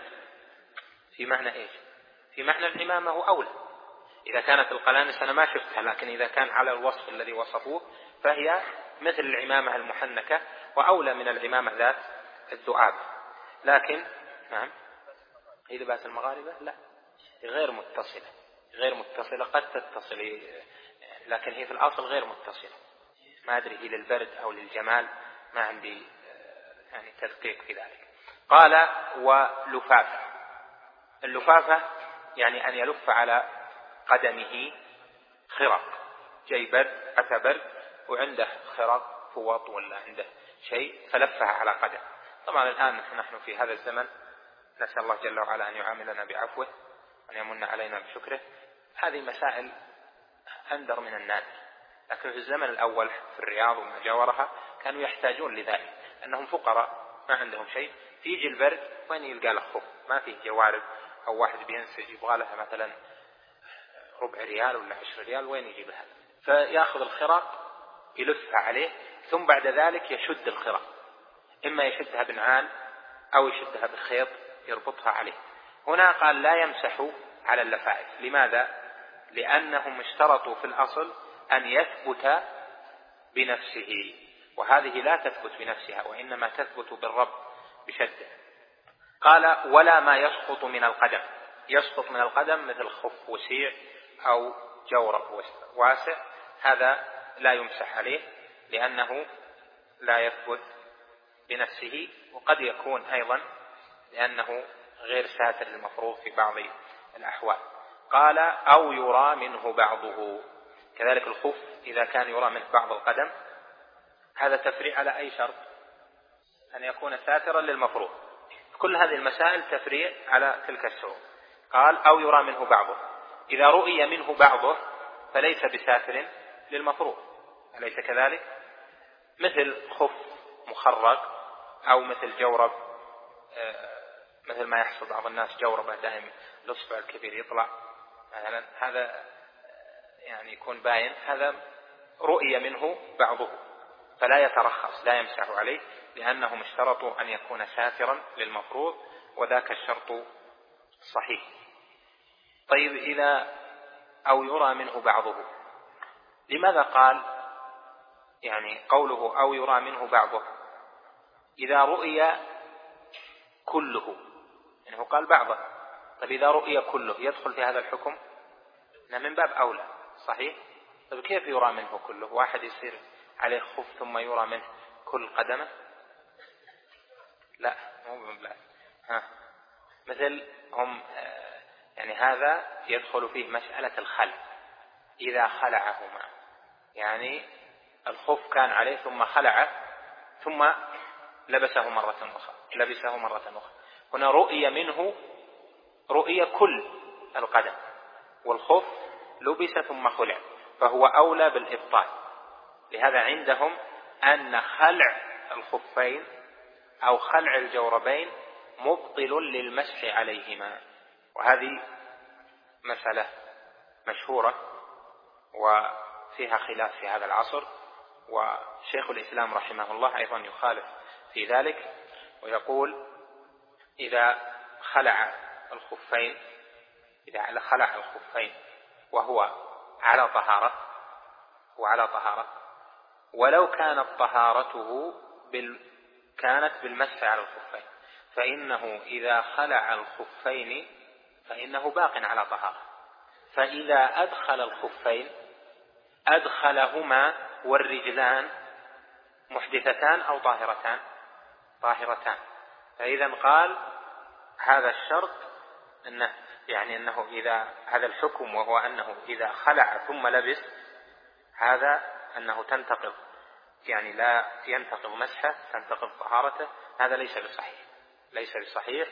معنى إيش؟ في معنى العمامة أولى. إذا كانت القلانس أنا ما شفتها، لكن إذا كان على الوصف الذي وصفوه فهي مثل العمامة المحنكة وأولى من العمامة ذات الذؤاب. لكن نعم، هي لباس المغاربة لا، غير متصلة، قد تتصل لكن هي في الأصل غير متصلة. ما أدري هي للبرد أو للجمال، ما عندي يعني تدقيق في ذلك. قال ولفافة. اللفافة يعني أن يلف على قدمه خرق، جاي برد أتى برد وعنده خرق فوط ولا عنده شيء فلفها على قدم. طبعا الآن نحن في هذا الزمن نسأل الله جل وعلا أن يعاملنا بعفوه وأن يمن علينا بشكره. هذه مسائل أندر من النادر، لكن في الزمن الأول في الرياض وما جاورها كانوا يحتاجون لذلك، أنهم فقراء ما عندهم شيء، فيجي البرد وين يلقى له خف، ما فيه جوارب، أو واحد بينسج يبغى لها مثلا 4 ريال ولا 10 ريال، وين يجيب هذا؟ فيأخذ الخرق يلفها عليه، ثم بعد ذلك يشد الخرق، إما يشدها بنعال أو يشدها بخيط يربطها عليه. هنا قال لا يمسح على اللفائف. لماذا؟ لأنهم اشترطوا في الأصل أن يثبت بنفسه، وهذه لا تثبت بنفسها، وإنما تثبت بالرب بشده. قال ولا ما يسقط من القدم. يسقط من القدم مثل خف وسيع أو جورب واسع، هذا لا يمسح عليه لأنه لا يثبت بنفسه، وقد يكون أيضا لأنه غير ساتر المفروض في بعض الأحوال. قال أو يرى منه بعضه. كذلك الخف إذا كان يرى منه بعض القدم، هذا تفريع على أي شرط؟ أن يكون ساترا للمفروض. كل هذه المسائل تفريع على تلك الشروط. قال أو يرى منه بعضه. إذا رؤي منه بعضه فليس بساتر للمفروض، أليس كذلك؟ مثل خف مخرق، أو مثل جورب، مثل ما يحصل بعض الناس جوربه دائما الأصبع الكبير يطلع مثلا، هذا يعني يكون باين، هذا رؤي منه بعضه فلا يترخص، لا يمسح عليه، لأنهم اشترطوا أن يكون ساترا للمفروض، وذاك الشرط صحيح. طيب إذا أو يرى منه بعضه، لماذا قال يعني قوله أو يرى منه بعضه؟ إذا رؤي كله، يعني هو قال بعضه. طيب إذا رؤي كله يدخل في هذا الحكم؟ من باب أولى. صحيح. طيب كيف يرى منه كله؟ واحد يصير عليه خف ثم يرى منه كل قدمه؟ لا، مو من باب. مثل هم يعني هذا يدخل فيه مسألة الخلع. إذا خلعهما، يعني الخف كان عليه ثم خلعه ثم لبسه مرة أخرى. هنا رؤي منه، رؤي كل القدم، والخف لبس ثم خلع، فهو أولى بالإبطال. لهذا عندهم أن خلع الخفين أو خلع الجوربين مبطل للمسح عليهما. وهذه مسألة مشهورة وفيها خلاف في هذا العصر، وشيخ الإسلام رحمه الله أيضا يخالف في ذلك، ويقول إذا خلع الخفين وهو على طهارة ولو كانت طهارته كانت بالمسح على الخفين، فإنه إذا خلع الخفين فإنه باق على طهارة. فإذا أدخل الخفين أدخلهما والرجلان محدثتان أو طاهرتان. فإذا قال هذا الشرط أنه إذا هذا الحكم، وهو أنه إذا خلع ثم لبس، هذا أنه تنتقض، يعني لا ينتقض مسحه، تنتقض طهارته. هذا ليس بصحيح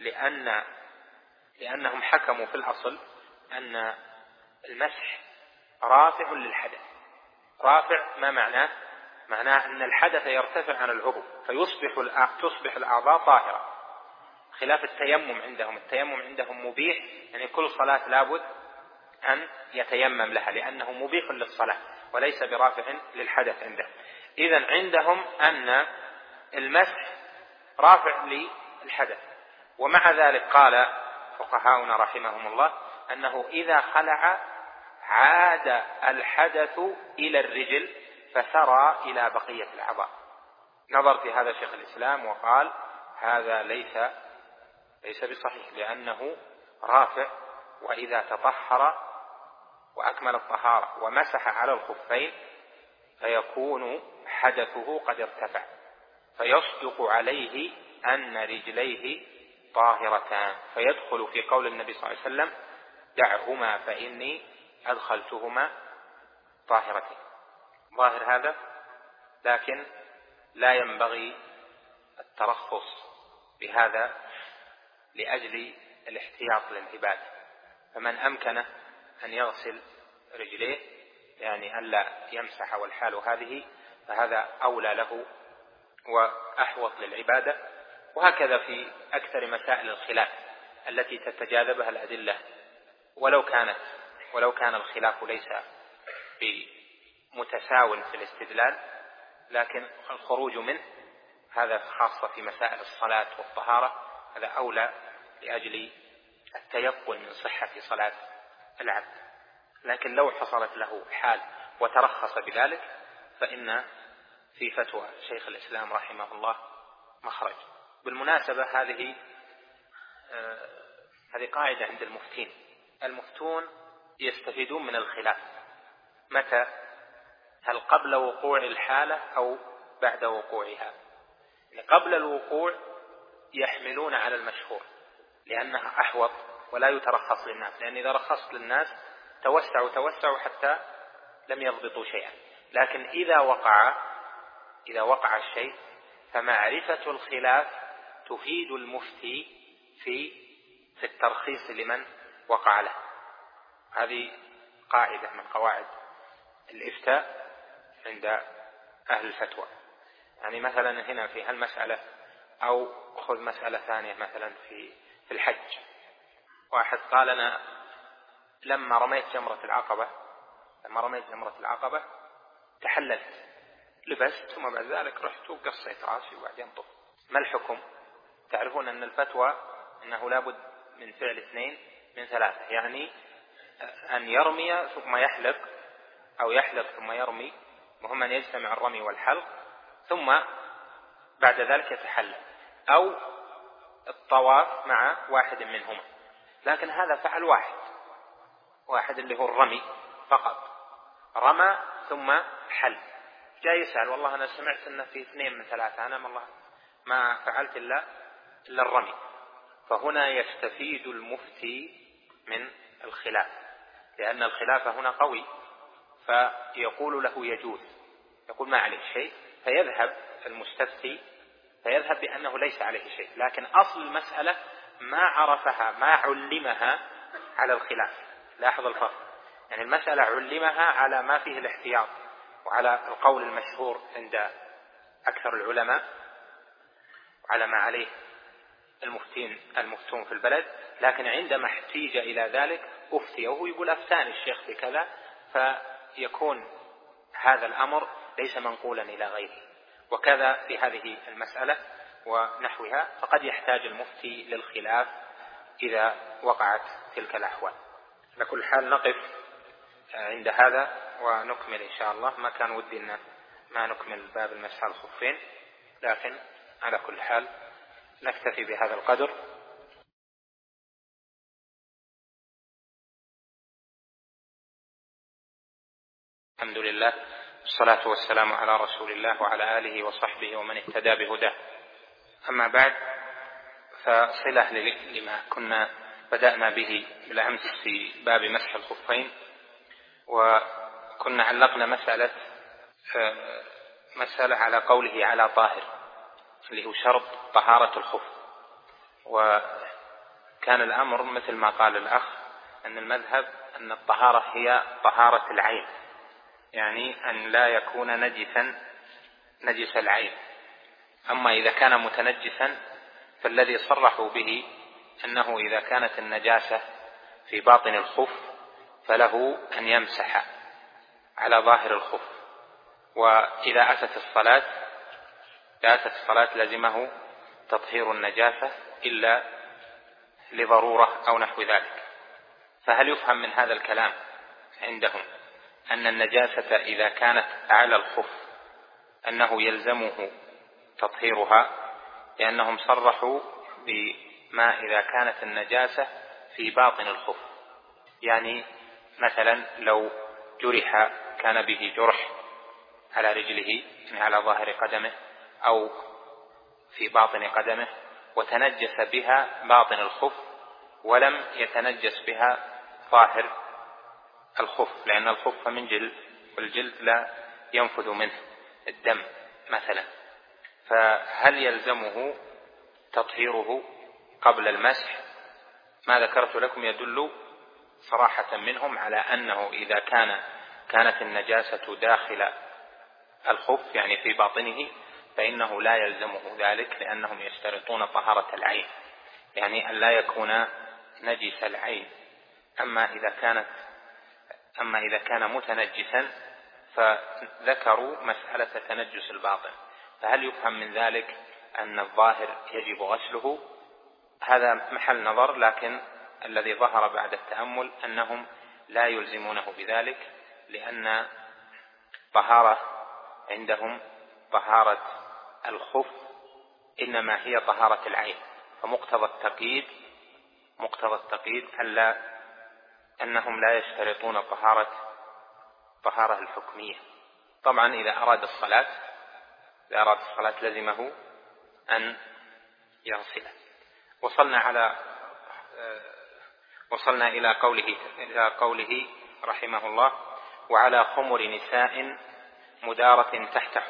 لأنهم حكموا في الأصل أن المسح رافع للحدث. رافع ما معناه أن الحدث يرتفع عن العضو تصبح الأعضاء طاهرة، خلاف التيمم عندهم مبيح، يعني كل صلاة لابد أن يتيمم لها لأنه مبيح للصلاة وليس برافع للحدث عندهم. إذن عندهم أن المسح رافع للحدث، ومع ذلك قال فقهاؤنا رحمهم الله أنه إذا خلع عاد الحدث إلى الرجل فسرى إلى بقية الأعضاء. نظر في هذا شيخ الإسلام وقال هذا ليس بصحيح، لأنه رافع، وإذا تطهر وأكمل الطهارة ومسح على الخفين فيكون حدثه قد ارتفع، فيصدق عليه أن رجليه طاهرتان، فيدخل في قول النبي صلى الله عليه وسلم دعهما فإني أدخلتهما طاهرتين. ظاهر هذا، لكن لا ينبغي الترخص بهذا لأجل الاحتياط للعبادة. فمن أمكنه أن يغسل رجليه، يعني ألا يمسح والحال هذه، فهذا أولى له وأحوط للعبادة. وهكذا في أكثر مسائل الخلاف التي تتجاذبها الأدلة، ولو كان الخلاف ليس بمتساو في الاستدلال، لكن الخروج منه هذا خاصة في مسائل الصلاة والطهارة، هذا أولى لأجل التيقن من صحة صلاة العبد. لكن لو حصلت له حال وترخص بذلك فإن في فتوى شيخ الإسلام رحمه الله مخرج. بالمناسبة هذه قاعدة عند المفتون يستفيدون من الخلاف. متى؟ هل قبل وقوع الحالة أو بعد وقوعها؟ قبل الوقوع يحملون على المشهور لأنها أحوط ولا يترخص للناس، لأن إذا رخصت للناس توسعوا حتى لم يضبطوا شيئا. لكن إذا وقع الشيء فمعرفة الخلاف تفيد المفتي في الترخيص لمن وقع له. هذه قاعدة من قواعد الإفتاء عند أهل الفتوى. يعني مثلا هنا في هالمسألة، أو خذ مسألة ثانية مثلا في الحج. واحد قال أنا لما رميت جمرة العقبة تحللت، لبست، ثم بعد ذلك رحت وقصيت راسي وبعدين طفت. ما الحكم؟ تعرفون أن الفتوى أنه لابد من فعل 2 من 3، يعني أن يرمي ثم يحلق، أو يحلق ثم يرمي، مهم أن يجتمع الرمي والحلق، ثم بعد ذلك يتحلل، أو الطواف مع واحد منهما، لكن هذا فعل واحد اللي هو الرمي فقط، رمى ثم حل، جاء يسأل والله أنا سمعت أن في 2 من 3، أنا والله ما فعلت إلا الرمي. فهنا يستفيد المفتي من الخلاف، لأن الخلاف هنا قوي، فيقول له يجوز، يقول ما عليه شيء، فيذهب المستفتي فيذهب بأنه ليس عليه شيء، لكن أصل المسألة ما عرفها، ما علمها على الخلاف. لاحظ الفرق، يعني المسألة علمها على ما فيه الاحتياط وعلى القول المشهور عند أكثر العلماء وعلى ما عليه المفتون في البلد، لكن عندما احتيج إلى ذلك أفتي، وهو يقول أفتاني الشيخ بكذا، فيكون هذا الأمر ليس منقولا إلى غيره. وكذا في هذه المسألة ونحوها، فقد يحتاج المفتي للخلاف إذا وقعت تلك الأحوال. على كل حال نقف عند هذا ونكمل إن شاء الله. ما كان ودي أن ما نكمل باب المسح على الخفين، لكن على كل حال نكتفي بهذا القدر. الحمد لله والصلاة والسلام على رسول الله وعلى آله وصحبه ومن اهتدى بهداه. أما بعد، فصلة لما كنا بدأنا به بالأمس في باب مسح الخفين، وكنا علقنا مسألة على قوله على طاهر، اللي هو شرط طهارة الخف. وكان الأمر مثل ما قال الأخ أن المذهب أن الطهارة هي طهارة العين، يعني أن لا يكون نجس العين. أما إذا كان متنجسا فالذي صرحوا به أنه إذا كانت النجاسة في باطن الخف فله أن يمسح على ظاهر الخف، وإذا أتت الصلاة لزمه تطهير النجاسة إلا لضرورة أو نحو ذلك. فهل يفهم من هذا الكلام عندهم أن النجاسة إذا كانت على الخف أنه يلزمه تطهيرها، لأنهم صرحوا بما إذا كانت النجاسة في باطن الخف؟ يعني مثلا لو جرح، كان به جرح على رجله، يعني على ظاهر قدمه أو في باطن قدمه، وتنجس بها باطن الخف ولم يتنجس بها ظاهر الخف، لأن الخف من جلد والجلد لا ينفذ منه الدم مثلا، فهل يلزمه تطهيره قبل المسح؟ ما ذكرت لكم يدل صراحة منهم على أنه إذا كانت النجاسة داخل الخف يعني في باطنه فإنه لا يلزمه ذلك، لأنهم يشترطون طهارة العين، يعني أن لا يكون نجس العين. أما إذا كان متنجسا فذكروا مسألة تنجس الباطن. فهل يفهم من ذلك أن الظاهر يجب غسله؟ هذا محل نظر، لكن الذي ظهر بعد التأمل أنهم لا يلزمونه بذلك، لأن طهارة عندهم طهارة الخف إنما هي طهارة العين، فمقتضى التقييد أنهم لا يشترطون طهارة الحكمية. طبعا إذا أراد الصلاة لزمه أن يغسله. وصلنا إلى قوله رحمه الله: وعلى خمر نساء مدارة تحت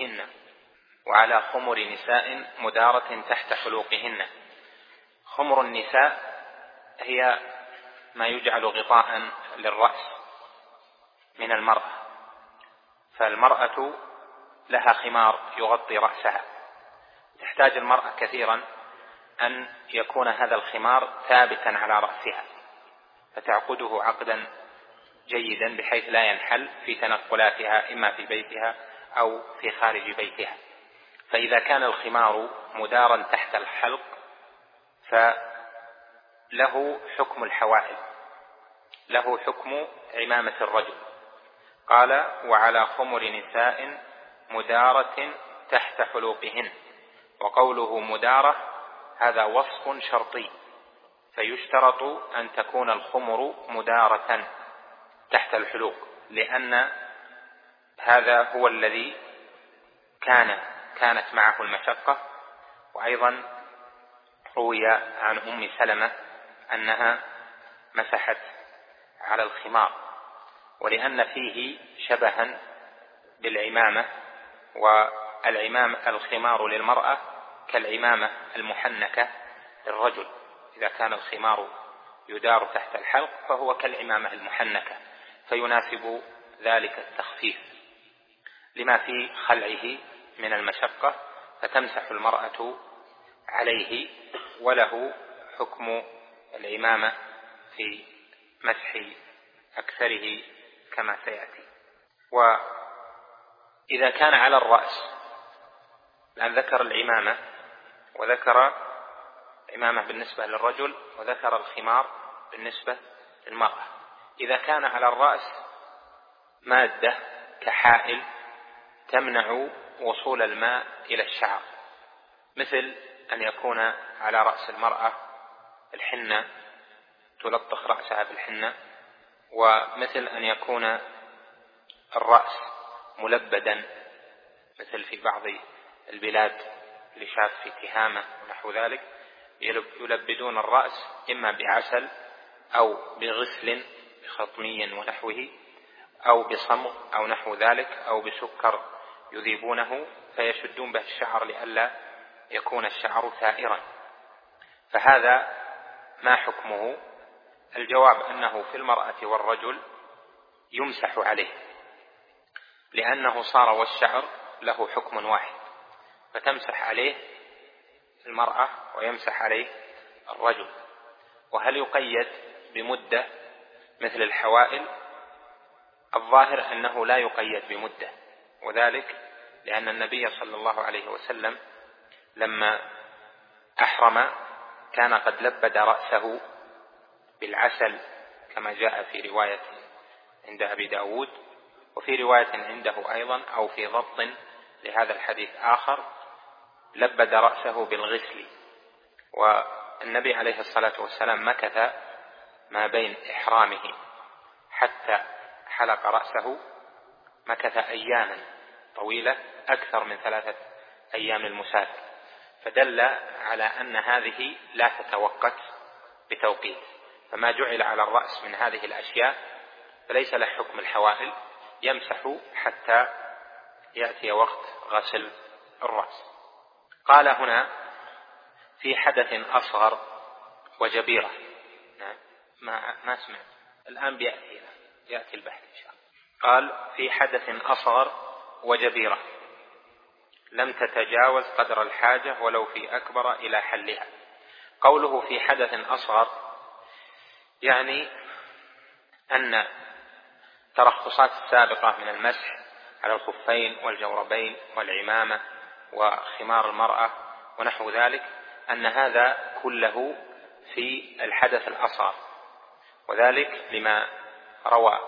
حلوقهن. خمر النساء هي ما يجعل غطاء للرأس من المرأة، فالمرأة لها خمار يغطي رأسها، تحتاج المرأة كثيرا أن يكون هذا الخمار ثابتا على رأسها، فتعقده عقدا جيدا بحيث لا ينحل في تنقلاتها إما في بيتها أو في خارج بيتها. فإذا كان الخمار مدارا تحت الحلق فله حكم الحوائل، له حكم عمامة الرجل. قال: وعلى خمر نساء مدارة تحت حلوقهن. وقوله مدارة هذا وصف شرطي، فيشترط أن تكون الخمر مدارة تحت الحلوق، لأن هذا هو الذي كانت معه المشقة. وأيضا روي عن أم سلمة أنها مسحت على الخمار، ولأن فيه شبها بالعمامة، الخمار للمرأة كالعمامة المحنكة للرجل، إذا كان الخمار يدار تحت الحلق فهو كالعمامة المحنكة، فيناسب ذلك التخفيف لما في خلعه من المشقة، فتمسح المرأة عليه، وله حكم العمامة في مسح أكثره كما سيأتي. وإذا كان على الرأس، لأن ذكر العمامة وذكر العمامة بالنسبة للرجل وذكر الخمار بالنسبة للمرأة، إذا كان على الرأس مادة كحائل تمنع وصول الماء إلى الشعر، مثل أن يكون على رأس المرأة الحنة تلطخ رأسها بالحنة، ومثل أن يكون الرأس ملبدا، مثل في بعض البلاد اللي شاف في تهامة ونحو ذلك يلبدون الرأس إما بعسل أو بغسل خطمي ونحوه، أو بصمغ أو نحو ذلك، أو بسكر يذيبونه فيشدون به الشعر لئلا يكون الشعر ثائرا، فهذا ما حكمه؟ الجواب أنه في المرأة والرجل يمسح عليه، لأنه صار والشعر له حكم واحد، فتمسح عليه المرأة ويمسح عليه الرجل. وهل يقيد بمدة مثل الحوائل؟ الظاهر أنه لا يقيد بمدة، وذلك لأن النبي صلى الله عليه وسلم لما أحرم كان قد لبد رأسه بالعسل كما جاء في رواية عند أبي داود، وفي رواية عنده أيضا أو في ضبط لهذا الحديث آخر لبد رأسه بالغسل. والنبي عليه الصلاة والسلام مكث ما بين إحرامه حتى حلق رأسه مكث أياما طويلة أكثر من 3 أيام المسافر، فدل على أن هذه لا تتوقت بتوقيت، فما جعل على الرأس من هذه الأشياء فليس له حكم الحوائل، يمسح حتى يأتي وقت غسل الرأس. قال هنا في حدث أصغر وجبيرة. ما سمعت الآن يأتي البحث إن شاء الله. قال في حدث أصغر وجبيرة لم تتجاوز قدر الحاجة ولو في أكبر إلى حلها. قوله في حدث أصغر يعني أن ترخصات السابقة من المسح على الخفين والجوربين والعمامة وخمار المرأة ونحو ذلك أن هذا كله في الحدث الأصغر، وذلك لما روى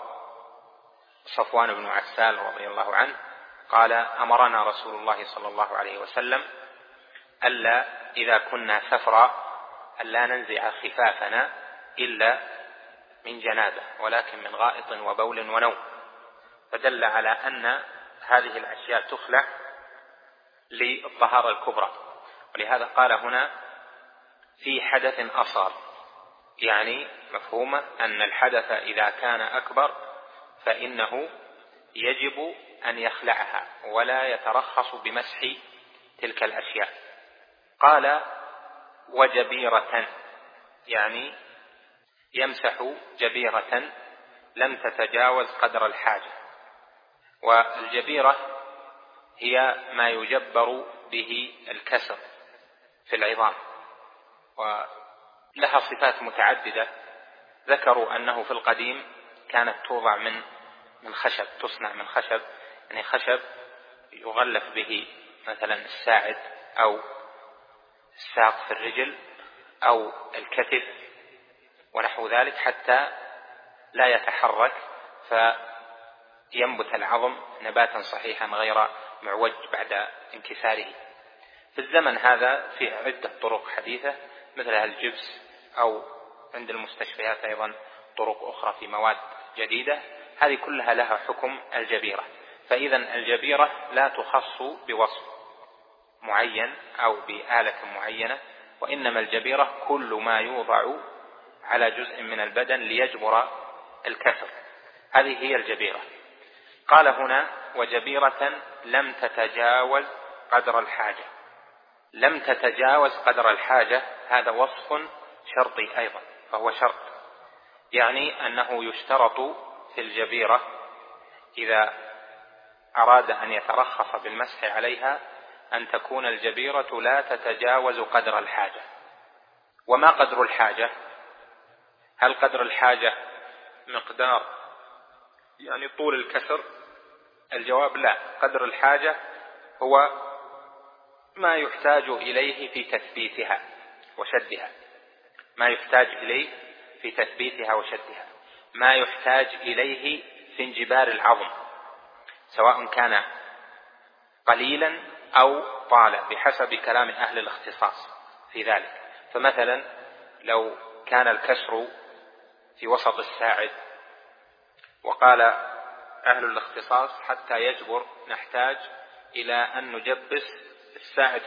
صفوان بن عسال رضي الله عنه قال أمرنا رسول الله صلى الله عليه وسلم ألا إذا كنا سفرا ألا ننزع خفافنا إلا من جنابة ولكن من غائط وبول ونوم، فدل على أن هذه الأشياء تخلع للطهارة الكبرى. ولهذا قال هنا في حدث أصغر، يعني مفهومة أن الحدث إذا كان أكبر فإنه يجب أن يخلعها ولا يترخص بمسح تلك الأشياء. قال وجبيرة يعني يمسح جبيرة لم تتجاوز قدر الحاجة، والجبيرة هي ما يجبر به الكسر في العظام، ولها صفات متعددة. ذكروا أنه في القديم كانت توضع من خشب، تصنع من خشب، يعني خشب يغلف به مثلا الساعد أو الساق في الرجل أو الكتف ونحو ذلك حتى لا يتحرك فينبت العظم نباتا صحيحا غير معوج بعد انكساره. في الزمن هذا في عدة طرق حديثة مثل الجبس، أو عند المستشفيات أيضا طرق أخرى في مواد جديدة، هذه كلها لها حكم الجبيرة. فإذا الجبيرة لا تخص بوصف معين أو بآلة معينة، وإنما الجبيرة كل ما يوضع على جزء من البدن ليجبر الكسر، هذه هي الجبيرة. قال هنا: وجبيرة لم تتجاوز قدر الحاجة. لم تتجاوز قدر الحاجة هذا وصف شرطي أيضا، فهو شرط، يعني أنه يشترط في الجبيرة إذا أراد أن يترخص بالمسح عليها أن تكون الجبيرة لا تتجاوز قدر الحاجة. وما قدر الحاجة؟ هل قدر الحاجة مقدار يعني طول الكسر؟ الجواب لا، قدر الحاجة هو ما يحتاج إليه في تثبيتها وشدها، ما يحتاج إليه في تثبيتها وشدها، ما يحتاج إليه في انجبار العظم، سواء كان قليلا أو طالا بحسب كلام أهل الاختصاص في ذلك. فمثلا لو كان الكسر في وسط الساعد وقال أهل الاختصاص حتى يجبر نحتاج إلى أن نجبس الساعد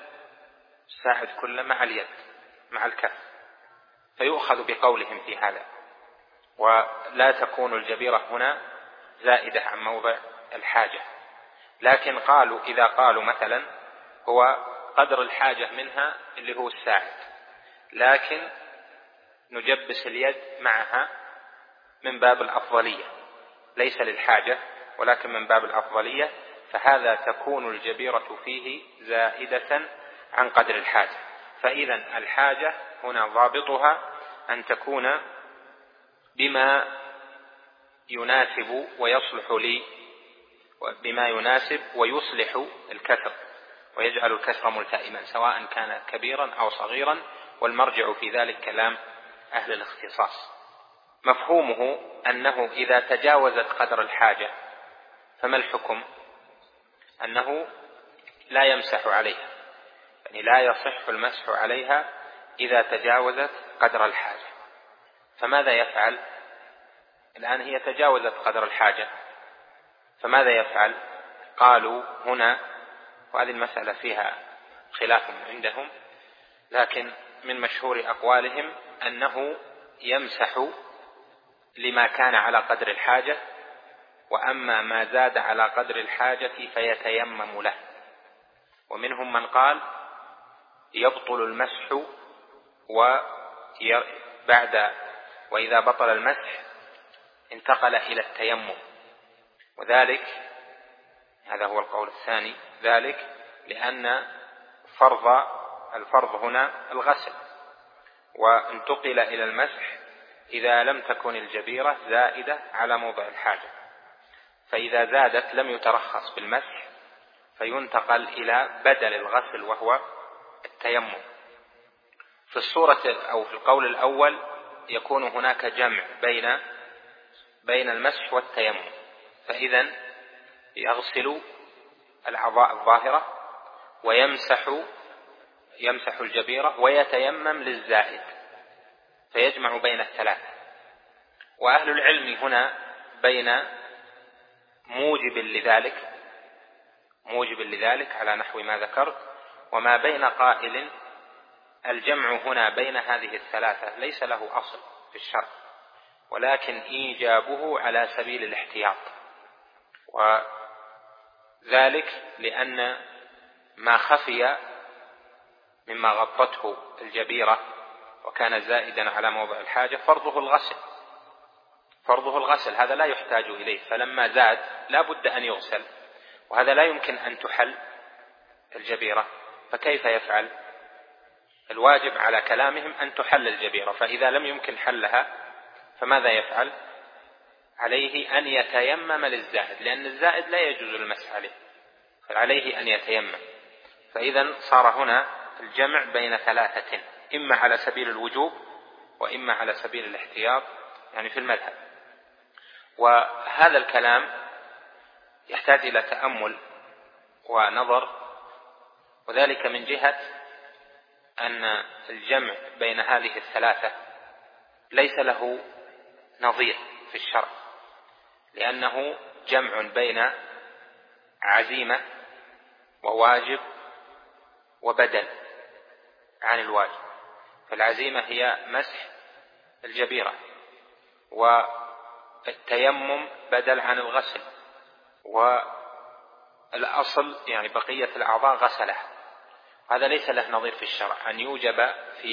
كله مع اليد مع الكف، فيؤخذ بقولهم في هذا، ولا تكون الجبيرة هنا زائدة عن موضع الحاجة. لكن قالوا إذا قالوا مثلا هو قدر الحاجة منها اللي هو الساعد، لكن نجبس اليد معها من باب الأفضلية، ليس للحاجة ولكن من باب الأفضلية، فهذا تكون الجبيرة فيه زائدة عن قدر الحاجة. فإذا الحاجة هنا ضابطها أن تكون بما يناسب ويصلح لي، بما يناسب ويصلح الكسر ويجعل الكسر ملتئما، سواء كان كبيرا أو صغيرا، والمرجع في ذلك كلام أهل الاختصاص. مفهومه أنه إذا تجاوزت قدر الحاجة فما الحكم؟ أنه لا يمسح عليها، يعني لا يصح المسح عليها إذا تجاوزت قدر الحاجة. فماذا يفعل؟ الآن هي تجاوزت قدر الحاجة، فماذا يفعل؟ قالوا هنا، وهذه المسألة فيها خلاف عندهم، لكن من مشهور أقوالهم أنه يمسح لما كان على قدر الحاجة، وأما ما زاد على قدر الحاجة فيتيمم له. ومنهم من قال يبطل المسح وإذا بطل المسح انتقل إلى التيمم، وذلك هذا هو القول الثاني، ذلك لأن الفرض هنا الغسل، وانتقل إلى المسح إذا لم تكن الجبيرة زائدة على موضع الحاجة، فإذا زادت لم يترخص بالمسح فينتقل إلى بدل الغسل وهو التيمم. في الصورة أو في القول الأول يكون هناك جمع بين المسح والتيمم، فإذا يغسل الأعضاء الظاهرة ويمسح الجبيرة ويتيمم للزائد، فيجمع بين الثلاثة. وأهل العلم هنا بين موجب لذلك على نحو ما ذكرت، وما بين قائل الجمع هنا بين هذه الثلاثة ليس له أصل في الشرع، ولكن إيجابه على سبيل الاحتياط، وذلك لأن ما خفي مما غطته الجبيرة وكان زائدا على موضع الحاجة فرضه الغسل، هذا لا يحتاج إليه، فلما زاد لا بد أن يغسل، وهذا لا يمكن أن تحل الجبيرة، فكيف يفعل؟ الواجب على كلامهم أن تحل الجبيرة، فإذا لم يمكن حلها فماذا يفعل؟ عليه أن يتيمم للزائد، لأن الزائد لا يجوز المسح عليه، فعليه أن يتيمم. فإذا صار هنا الجمع بين ثلاثة، إما على سبيل الوجوب وإما على سبيل الاحتياط، يعني في المذهب. وهذا الكلام يحتاج إلى تأمل ونظر، وذلك من جهة أن الجمع بين هذه الثلاثة ليس له نظير في الشرع، لأنه جمع بين عزيمة وواجب وبدل عن الواجب. فالعزيمة هي مسح الجبيرة، والتيمم بدل عن الغسل، والأصل يعني بقية الأعضاء غسلها. هذا ليس له نظير في الشرع، أن يوجب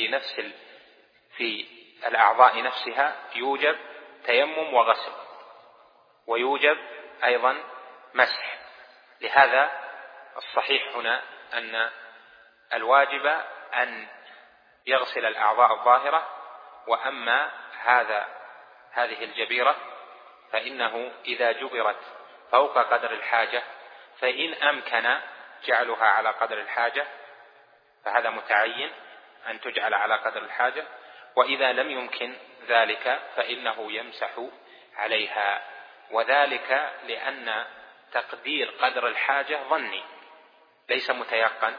في الأعضاء نفسها يوجب تيمم وغسل، ويوجب أيضا مسح. لهذا الصحيح هنا أن الواجب أن يغسل الأعضاء الظاهرة، وأما هذه الجبيرة فإنه إذا جبرت فوق قدر الحاجة فإن أمكن جعلها على قدر الحاجة فهذا متعين أن تجعل على قدر الحاجة، وإذا لم يمكن ذلك فإنه يمسح عليها. وذلك لأن تقدير قدر الحاجة ظني ليس متيقن،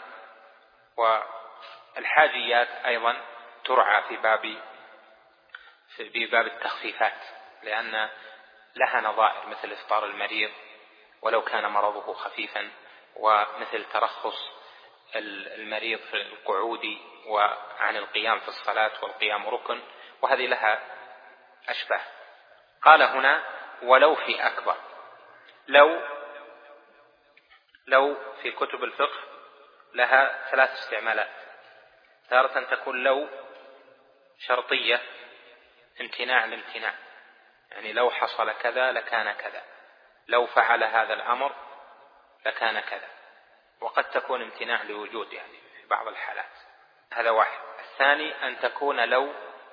والحاجيات أيضا ترعى في باب التخفيفات، لأن لها نظائر مثل إفطار المريض ولو كان مرضه خفيفا، ومثل ترخص المريض في القعود وعن القيام في الصلاة، والقيام ركن، وهذه لها أشباه. قال هنا ولو في أكبر. لو في كتب الفقه لها ثلاث استعمالات. تارة تكون لو شرطية امتناع الامتناع، يعني لو حصل كذا لكان كذا، لو فعل هذا الأمر لكان كذا. وقد تكون امتناع لوجود يعني في بعض الحالات. هذا واحد. الثاني أن تكون لو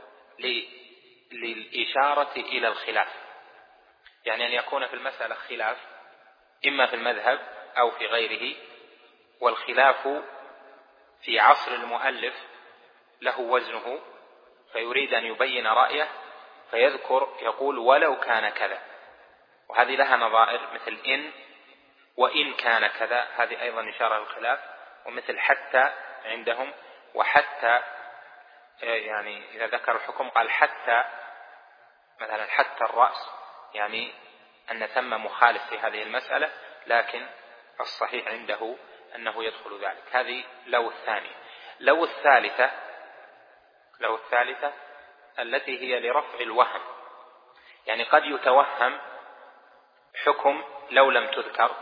للإشارة إلى الخلاف، يعني أن يكون في المسألة خلاف إما في المذهب أو في غيره، والخلاف في عصر المؤلف له وزنه، فيريد أن يبين رأيه فيذكر يقول ولو كان كذا، وهذه لها نظائر مثل إن وإن كان كذا، هذه أيضا إشارة للخلاف. ومثل حتى عندهم، وحتى يعني إذا ذكر الحكم قال حتى مثلا حتى الرأس، يعني أن ثم مخالف في هذه المسألة، لكن الصحيح عنده أنه يدخل ذلك. هذه لو الثانية. لو الثالثة التي هي لرفع الوهم، يعني قد يتوهم حكم لو لم تذكر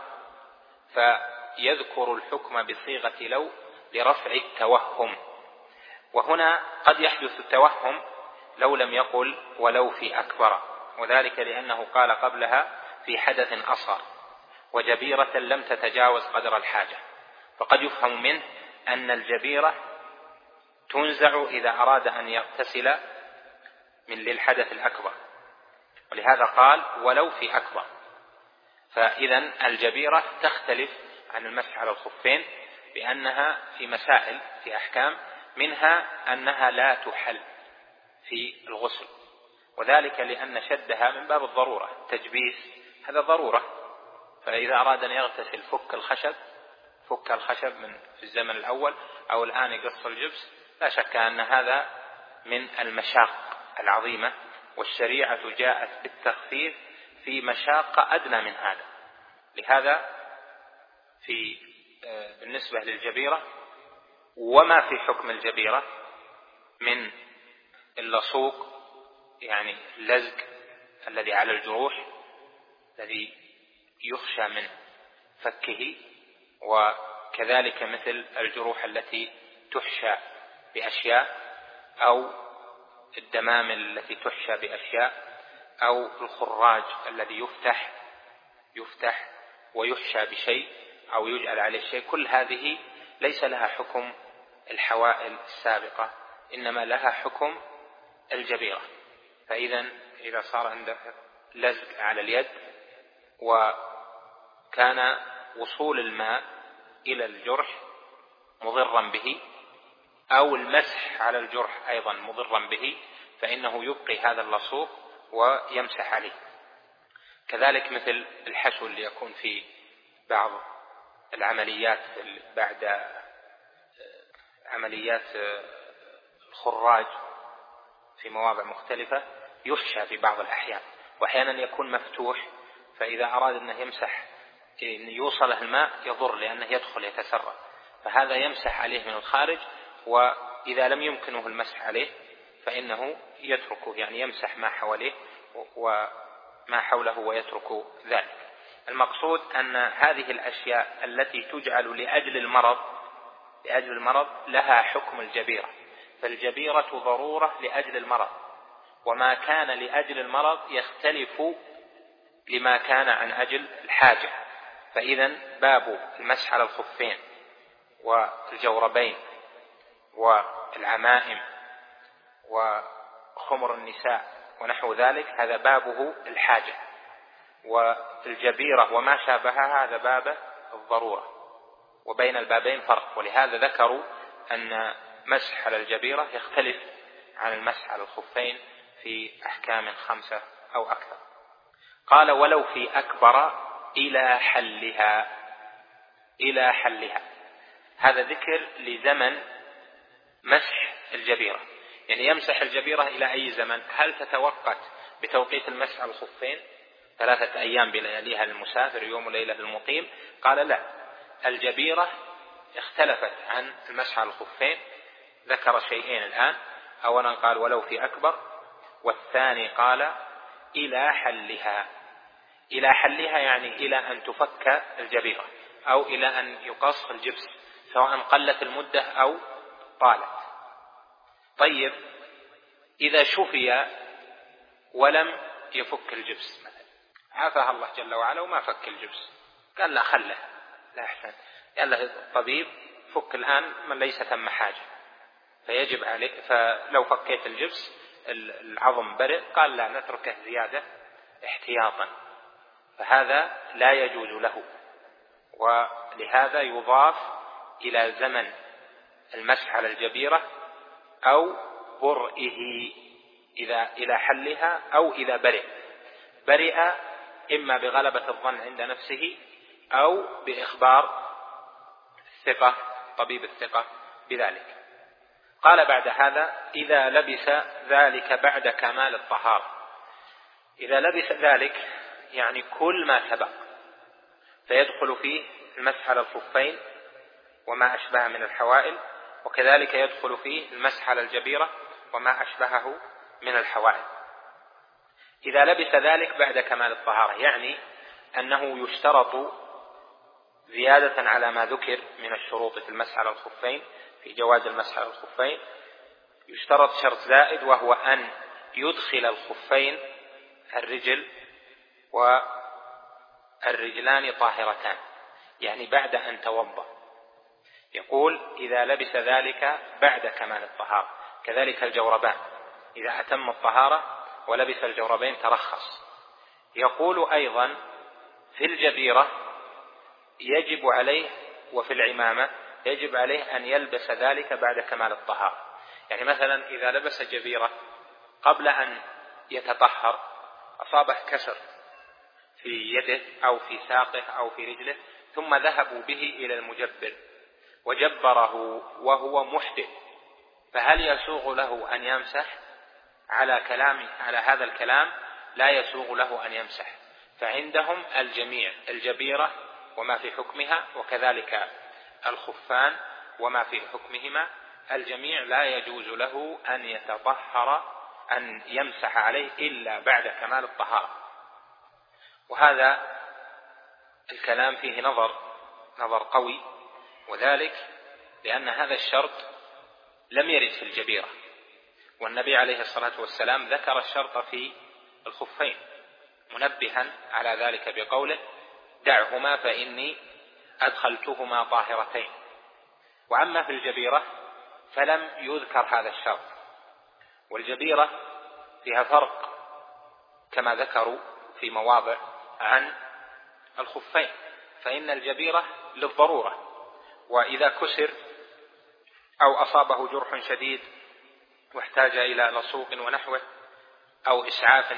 فيذكر الحكم بصيغة لو لرفع التوهم، وهنا قد يحدث التوهم لو لم يقل ولو في أكبر، وذلك لأنه قال قبلها في حدث أصغر وجبيرة لم تتجاوز قدر الحاجة، فقد يفهم منه أن الجبيرة تنزع إذا أراد أن يغتسل للحدث الأكبر، ولهذا قال ولو في أكبر. فإذا الجبيرة تختلف عن المسح على الخفين بأنها في مسائل في أحكام، منها أنها لا تحل في الغسل، وذلك لأن شدها من باب الضرورة، تجبيس هذا ضرورة، فإذا أراد أن يغتسل فك الخشب من في الزمن الأول أو الآن يقص الجبس، لا شك أن هذا من المشاق العظيمة، والشريعة جاءت بالتخفيف في مشاقة أدنى من هذا. لهذا بالنسبة للجبيرة وما في حكم الجبيرة من اللصوق، يعني اللزق الذي على الجروح الذي يخشى من فكه، وكذلك مثل الجروح التي تحشى بأشياء، أو الدمامل التي تحشى بأشياء، أو الخراج الذي يفتح ويحشى بشيء أو يجعل عليه شيء، كل هذه ليس لها حكم الحوائل السابقة، إنما لها حكم الجبيرة. فإذا صار عنده لزق على اليد وكان وصول الماء إلى الجرح مضرا به، أو المسح على الجرح أيضا مضرا به، فإنه يبقي هذا اللصوق ويمسح عليه. كذلك مثل الحشو اللي يكون في بعض العمليات بعد عمليات الخراج في مواضع مختلفة يخشى في بعض الأحيان، وأحيانا يكون مفتوح، فإذا أراد أنه يمسح إن يوصله الماء يضر لأنه يدخل يتسرب، فهذا يمسح عليه من الخارج، وإذا لم يمكنه المسح عليه فإنه يتركه، يعني يمسح ما حواليه وما حوله ويترك ذلك. المقصود أن هذه الأشياء التي تجعل لأجل المرض لها حكم الجبيرة، فالجبيرة ضرورة لأجل المرض، وما كان لأجل المرض يختلف لما كان عن أجل الحاجة. فإذا باب المسح على الخفين والجوربين والعمائم وخمر النساء ونحو ذلك هذا بابه الحاجة، والجبيرة وما شابهها هذا باب الضرورة، وبين البابين فرق، ولهذا ذكروا أن مسح على الجبيرة يختلف عن المسح على الخفين في أحكام 5 أو أكثر. قال ولو في أكبر إلى حلها، هذا ذكر لزمن مسح الجبيرة، يعني يمسح الجبيرة إلى أي زمن؟ هل تتوقت بتوقيت المسح على الخفين 3 أيام بلياليها للمسافر يوم وليلة للمقيم؟ قال لا، الجبيرة اختلفت عن المسح على الخفين، ذكر شيئين الآن، أولا قال ولو في أكبر، والثاني قال إلى حلها يعني إلى أن تفك الجبيرة أو إلى أن يقص الجبس، سواء قلت المدة أو طالت. طيب إذا شفي ولم يفك الجبس مثلا، عافاها الله جل وعلا وما فك الجبس، قال لا خله، لا أحسن، قال له الطبيب فك الآن من ليس ثم حاجة، فيجب عليه، فلو فكيت الجبس العظم برئ، قال لا نتركه زيادة احتياطا، فهذا لا يجوز له، ولهذا يضاف إلى زمن المسح على الجبيرة أو برئه، إذا إلى حلها أو إذا برئ إما بغلبة الظن عند نفسه أو بإخبار الثقة طبيب الثقة بذلك. قال بعد هذا إذا لبس ذلك بعد كمال الطهارة. إذا لبس ذلك يعني كل ما سبق، فيدخل فيه المسح على الخفين وما أشبه من الحوائل، وكذلك يدخل فيه المسح على الجبيرة وما أشبهه من الحوائل. إذا لبس ذلك بعد كمال الطهارة يعني أنه يشترط زيادة على ما ذكر من الشروط في المسح على الخفين، في جواز المسح على الخفين يشترط شرط زائد، وهو أن يدخل الخفين الرجل والرجلان طاهرتان، يعني بعد أن توضأ. يقول إذا لبس ذلك بعد كمال الطهارة. كذلك الجوربان إذا أتم الطهارة ولبس الجوربين ترخص. يقول أيضا في الجبيرة يجب عليه، وفي العمامة يجب عليه أن يلبس ذلك بعد كمال الطهارة. يعني مثلا إذا لبس جبيرة قبل أن يتطهر أصابه كسر في يده أو في ساقه أو في رجله، ثم ذهبوا به إلى المجبر وجبره وهو محدث، فهل يسوغ له أن يمسح؟ على هذا الكلام لا يسوغ له أن يمسح، فعندهم الجميع الجبيرة وما في حكمها وكذلك الخفان وما في حكمهما، الجميع لا يجوز له أن يتطهر أن يمسح عليه إلا بعد كمال الطهارة. وهذا الكلام فيه نظر قوي، وذلك لأن هذا الشرط لم يرد في الجبيرة، والنبي عليه الصلاة والسلام ذكر الشرط في الخفين منبها على ذلك بقوله دعهما فإني أدخلتهما طاهرتين. وأما في الجبيرة فلم يذكر هذا الشرط، والجبيرة فيها فرق كما ذكروا في مواضع عن الخفين، فإن الجبيرة للضرورة، وإذا كسر أو أصابه جرح شديد واحتاج إلى لصوق ونحوه أو إسعاف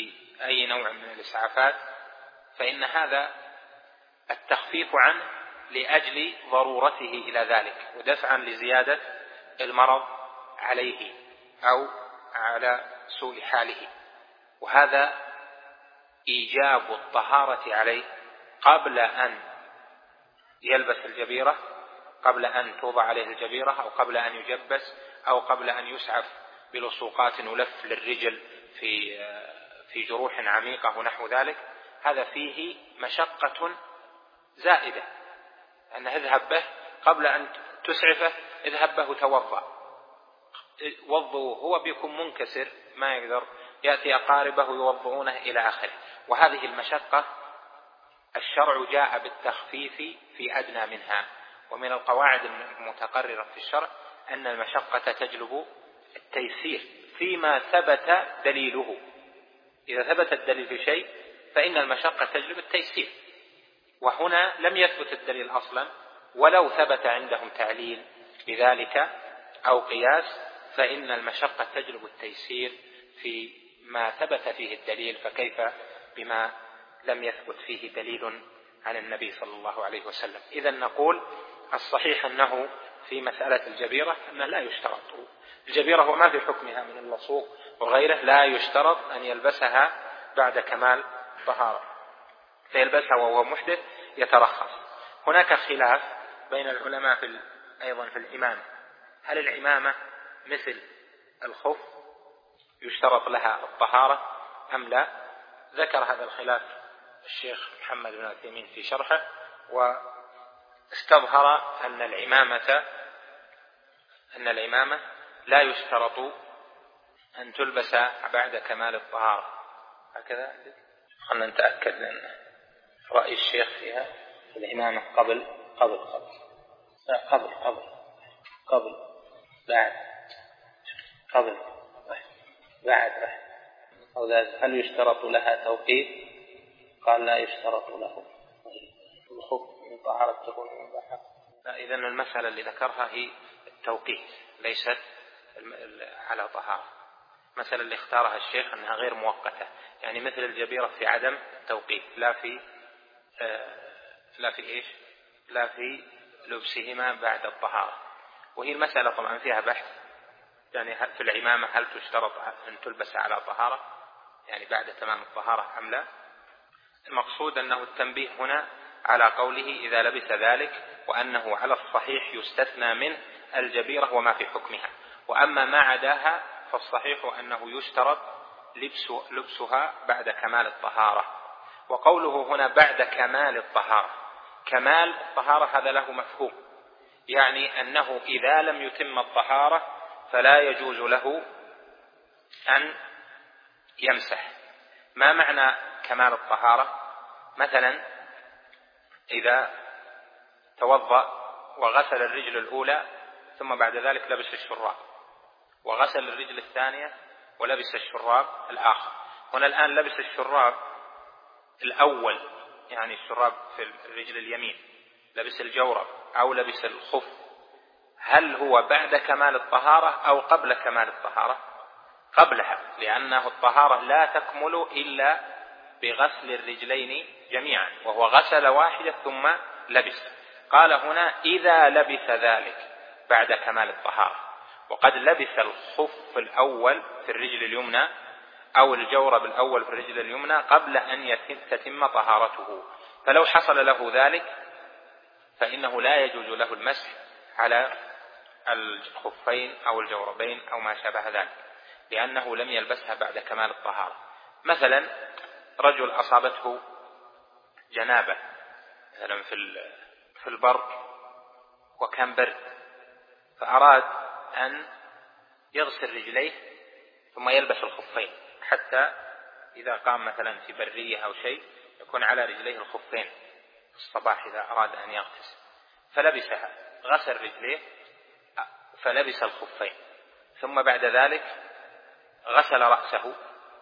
بأي نوع من الإسعافات، فإن هذا التخفيف عنه لأجل ضرورته إلى ذلك ودفعا لزيادة المرض عليه أو على سوء حاله. وهذا إيجاب الطهارة عليه قبل أن يلبس الجبيرة، قبل أن توضع عليه الجبيرة، أو قبل أن يجبس، أو قبل أن يسعف بلصوقات ولف للرجل في جروح عميقة ونحو ذلك. هذا فيه مشقة زائدة، أن اذهب به قبل أن تسعفه، اذهب به توضأ، وضوه هو بيكون منكسر ما يقدر، يأتي أقاربه يوضعونه إلى آخره. وهذه المشقة الشرع جاء بالتخفيف في أدنى منها. ومن القواعد المتقررة في الشرع أن المشقة تجلب التيسير فيما ثبت دليله. إذا ثبت الدليل في شيء فإن المشقة تجلب التيسير، وهنا لم يثبت الدليل أصلا، ولو ثبت عندهم تعليل بذلك أو قياس فإن المشقة تجلب التيسير في ما ثبت فيه الدليل، فكيف بما لم يثبت فيه دليل عن النبي صلى الله عليه وسلم. إذن نقول الصحيح أنه في مسألة الجبيرة أنه لا يشترط الجبيرة وما في حكمها من اللصوق وغيره، لا يشترط أن يلبسها بعد كمال طهارة، فيلبسها وهو محدث يترخص. هناك خلاف بين العلماء أيضا في العمامة، هل العمامة مثل الخف يشترط لها الطهارة أم لا؟ ذكر هذا الخلاف الشيخ محمد بن عثيمين في شرحه، واستظهر أن العمامة لا يشترط أن تلبس بعد كمال الطهارة. هكذا خلنا نتأكد لأن رأي الشيخ فيها العمامة قبل بعد هل يشترط لها توقيت؟ قال لا يشترط له. الخف من طهارة تكون مباحة. إذن المسألة اللي ذكرها هي التوقيت ليست على طهارة. المسألة اللي اختارها الشيخ أنها غير مؤقتة، يعني مثل الجبيرة في عدم التوقيت، لا في لبسهما بعد الطهارة. وهي المسألة طبعا فيها بحث، يعني في العمامة هل تشترط أن تلبس على طهارة يعني بعد تمام الطهارة أم لا؟ المقصود أنه التنبيه هنا على قوله إذا لبس ذلك، وأنه على الصحيح يستثنى منه الجبيرة وما في حكمها، وأما ما عداها فالصحيح أنه يشترط لبسها بعد كمال الطهارة. وقوله هنا بعد كمال الطهارة، كمال الطهارة هذا له مفهوم، يعني أنه إذا لم يتم الطهارة فلا يجوز له أن يمسح. ما معنى كمال الطهارة؟ مثلا إذا توضأ وغسل الرجل الأولى ثم بعد ذلك لبس الشراب، وغسل الرجل الثانية ولبس الشراب الآخر. هنا الآن لبس الشراب الأول، يعني الشراب في الرجل اليمين، لبس الجورب أو لبس الخف، هل هو بعد كمال الطهارة أو قبل كمال الطهارة؟ قبلها، لأنه الطهارة لا تكمل إلا بغسل الرجلين جميعا، وهو غسل واحدة ثم لبس. قال هنا إذا لبس ذلك بعد كمال الطهارة، وقد لبس الخف الأول في الرجل اليمنى أو الجورب الأول في الرجل اليمنى قبل أن تتم طهارته، فلو حصل له ذلك فإنه لا يجوز له المسح على الخفين أو الجوربين أو ما شابه ذلك، لأنه لم يلبسها بعد كمال الطهارة. مثلا رجل أصابته جنابة مثلا في البر وكان برد، فأراد أن يغسل رجليه ثم يلبس الخفين، حتى إذا قام مثلا في برية أو شيء يكون على رجليه الخفين في الصباح إذا أراد أن يغتسل، فلبسها، غسل رجليه فلبس الخفين، ثم بعد ذلك غسل رأسه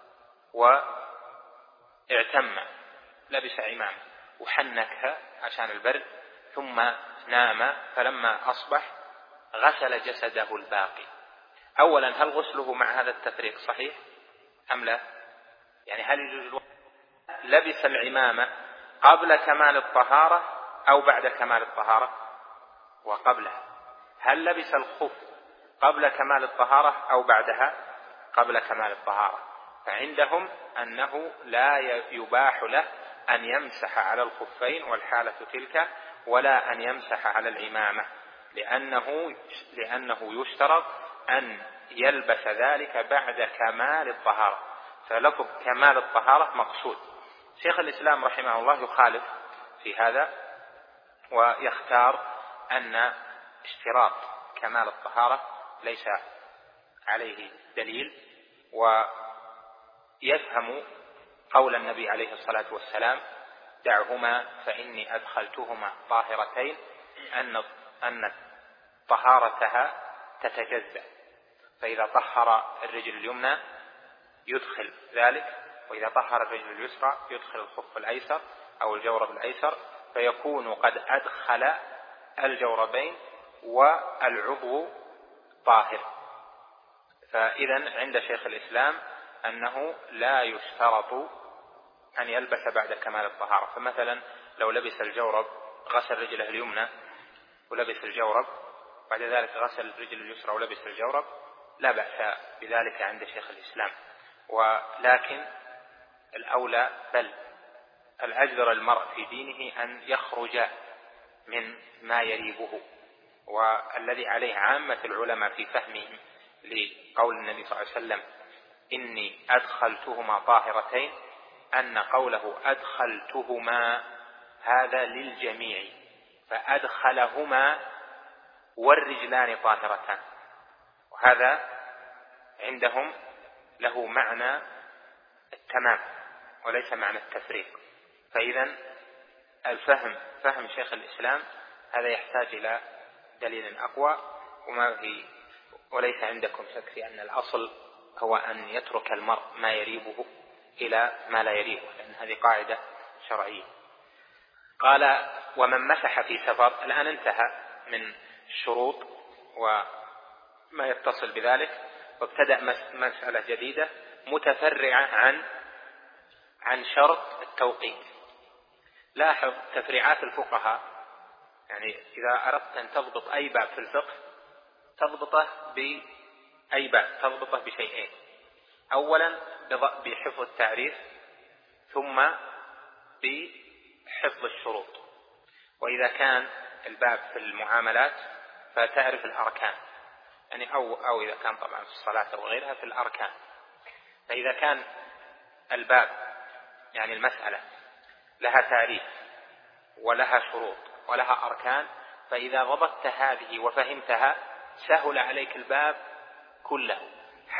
واعتم، لبس عمامة وحنكها عشان البرد، ثم نام، فلما أصبح غسل جسده الباقي. أولا هل غسله مع هذا التفريق صحيح أم لا؟ يعني هل يجوز لبس العمامة قبل كمال الطهارة أو بعد كمال الطهارة؟ وقبلها. هل لبس الخف قبل كمال الطهارة أو بعدها؟ قبل كمال الطهارة. فعندهم أنه لا يباح له أن يمسح على الخفين والحالة تلك، ولا أن يمسح على العمامة، لأنه يشترط أن يلبس ذلك بعد كمال الطهارة. فلفظ كمال الطهارة مقصود. شيخ الإسلام رحمه الله يخالف في هذا، ويختار أن اشتراط كمال الطهارة ليس عليه دليل، ويفهم قول النبي عليه الصلاة والسلام: دعهما فإني أدخلتهما طاهرتين، أن طهارتها تتجزأ، فإذا طهر الرجل اليمنى يدخل ذلك، وإذا طهر الرجل اليسرى يدخل الخف الأيسر أو الجورب الأيسر، فيكون قد أدخل الجوربين والعضو طاهر. فإذا عند شيخ الإسلام أنه لا يشترط أن يلبس بعد كمال الطهارة. فمثلا لو لبس الجورب، غسل رجله اليمنى ولبس الجورب، بعد ذلك غسل الرجل اليسرى ولبس الجورب، لا بأس بذلك عند شيخ الإسلام. ولكن الأولى بل الأجدر المرء في دينه أن يخرج من ما يريبه، والذي عليه عامة العلماء في فهمهم لقول النبي صلى الله عليه وسلم: إني أدخلتهما طاهرتين، أن قوله أدخلتهما هذا للجميع، فأدخلهما والرجلان طاهرتان، وهذا عندهم له معنى التمام وليس معنى التفريق. فإذا فهم شيخ الإسلام هذا يحتاج إلى دليل أقوى، وليس عندكم شك في أن الأصل هو أن يترك المرء ما يريبه إلى ما لا يريبه، لأن هذه قاعدة شرعية. قال: ومن مسح في سفر. الآن انتهى من الشروط وما يتصل بذلك، وابتدأ مسألة جديدة متفرعة عن شرط التوقيت. لاحظ تفريعات الفقهاء، يعني إذا أردت أن تضبط أي باب في الفقه تضبطه بأي باب، تضبطه بشيئين: أولا بحفظ التعريف، ثم بحفظ الشروط. وإذا كان الباب في المعاملات فتعرف الأركان، يعني أو إذا كان طبعا في الصلاة أو غيرها في الأركان. فإذا كان الباب يعني المسألة لها تعريف ولها شروط ولها أركان، فإذا ضبطت هذه وفهمتها سهل عليك الباب كله،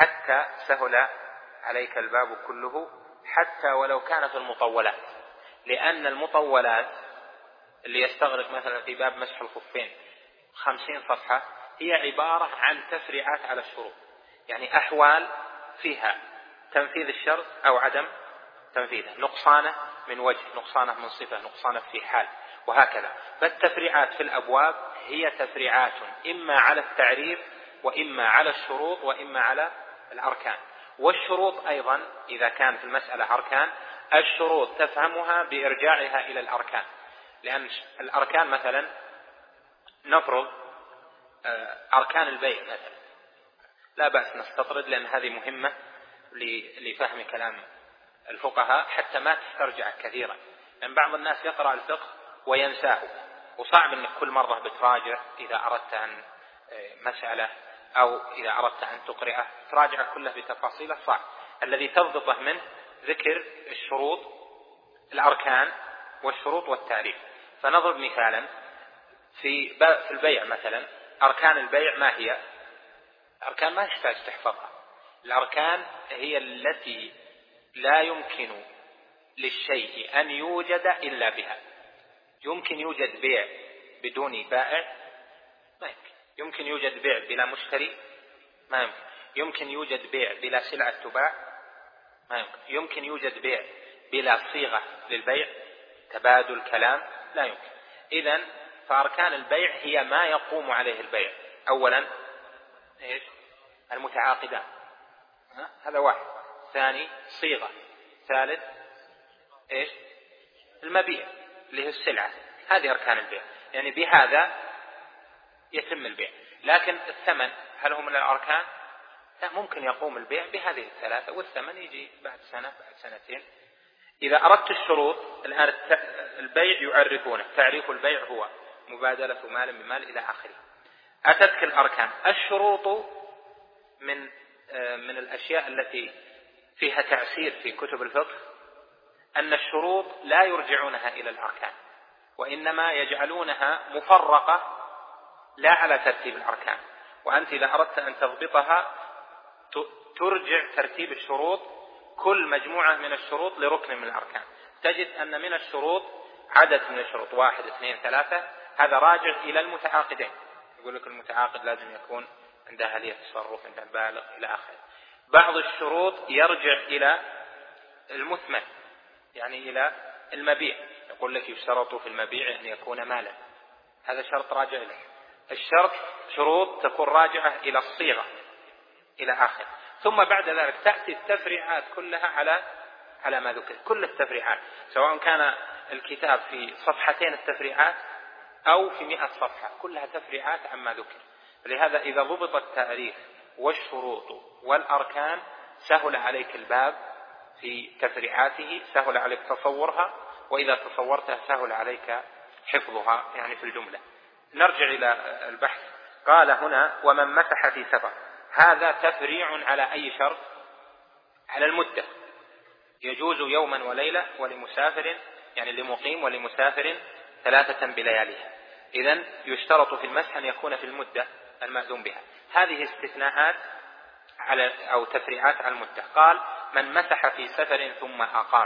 حتى ولو كانت المطولات، لأن المطولات اللي يستغرق مثلا في باب مسح الخفين 50 صفحة هي عبارة عن تفريعات على الشروط، يعني أحوال فيها تنفيذ الشرط أو عدم تنفيذه، نقصانه من وجه، نقصانه من صفة، نقصانه في حال، وهكذا. فالتفريعات في الأبواب هي تفريعات إما على التعريف وإما على الشروط وإما على الأركان. والشروط أيضا إذا كان في المسألة أركان، الشروط تفهمها بإرجاعها إلى الأركان، لأن الأركان مثلا نفرض أركان البيع مثلا، لا بأس نستطرد لأن هذه مهمة لفهم كلام الفقهاء حتى ما تسترجع كثيرا، لأن بعض الناس يقرأ الفقه وينساه، وصعب أنك كل مرة بتراجع إذا أردت أن مسألة أو إذا أردت أن تقرأه تراجع كله بتفاصيله، صعب. الذي تضبطه منه ذكر الشروط، الأركان والشروط والتعريف. فنضرب مثالا في البيع مثلا، أركان البيع ما هي؟ أركان ما يحتاج تحفظها. الأركان هي التي لا يمكن للشيء أن يوجد إلا بها. يمكن يوجد بيع بدون بائع؟ ما يمكن. يمكن يوجد بيع بلا مشتري؟ ما يمكن. يمكن يوجد بيع بلا سلعة تباع؟ ما يمكن. يمكن يوجد بيع بلا صيغة للبيع، تبادل كلام؟ لا يمكن. إذن فأركان البيع هي ما يقوم عليه البيع. أولا إيش؟ المتعاقدان، هذا واحد. ثاني صيغة. ثالث إيش؟ المبيع اللي هي السلعة. هذه أركان البيع، يعني بهذا يتم البيع. لكن الثمن هل هو من الأركان؟ لا، ممكن يقوم البيع بهذه الثلاثة والثمن يجي بعد سنة بعد سنتين. إذا أردت الشروط الآن البيع يعرفونه، تعريف البيع هو مبادلة مال بمال إلى آخره. أتتك الأركان. الشروط من الأشياء التي فيها تعسير في كتب الفقه أن الشروط لا يرجعونها إلى الأركان، وإنما يجعلونها مفرقة لا على ترتيب الأركان. وأنت إذا أردت أن تضبطها ترجع ترتيب الشروط، كل مجموعة من الشروط لركن من الأركان. تجد أن من الشروط عدد من الشروط 1 2 3 هذا راجع إلى المتعاقدين. يقول لك المتعاقد لازم يكون عنده أهلية تصرف، عنده بالغ إلى آخره. بعض الشروط يرجع إلى المثمن، يعني إلى المبيع. يقول لك يشترط في المبيع أن يكون مالا، هذا شرط راجع له. الشرط شروط تكون راجعة إلى الصيغة إلى آخر. ثم بعد ذلك تأتي التفريعات كلها على ما ذكر. كل التفريعات سواء كان الكتاب في صفحتين التفريعات أو في 100 صفحة كلها تفريعات عما ذكر. لهذا إذا ضبط التعريف والشروط والأركان سهل عليك الباب في تفريعاته، سهل عليك تصورها، وإذا تصورتها سهل عليك حفظها يعني في الجملة. نرجع إلى البحث. قال هنا ومن مسح في سفر، هذا تفريع على أي شرط؟ على المدة. يجوز يوما وليلة ولمسافر، يعني لمقيم ولمسافر 3 بلياليها. إذن يشترط في المسح أن يكون في المدة المأذون بها. هذه استثناءات أو تفريعات على المدة. قال من مسح في سفر ثم أقام.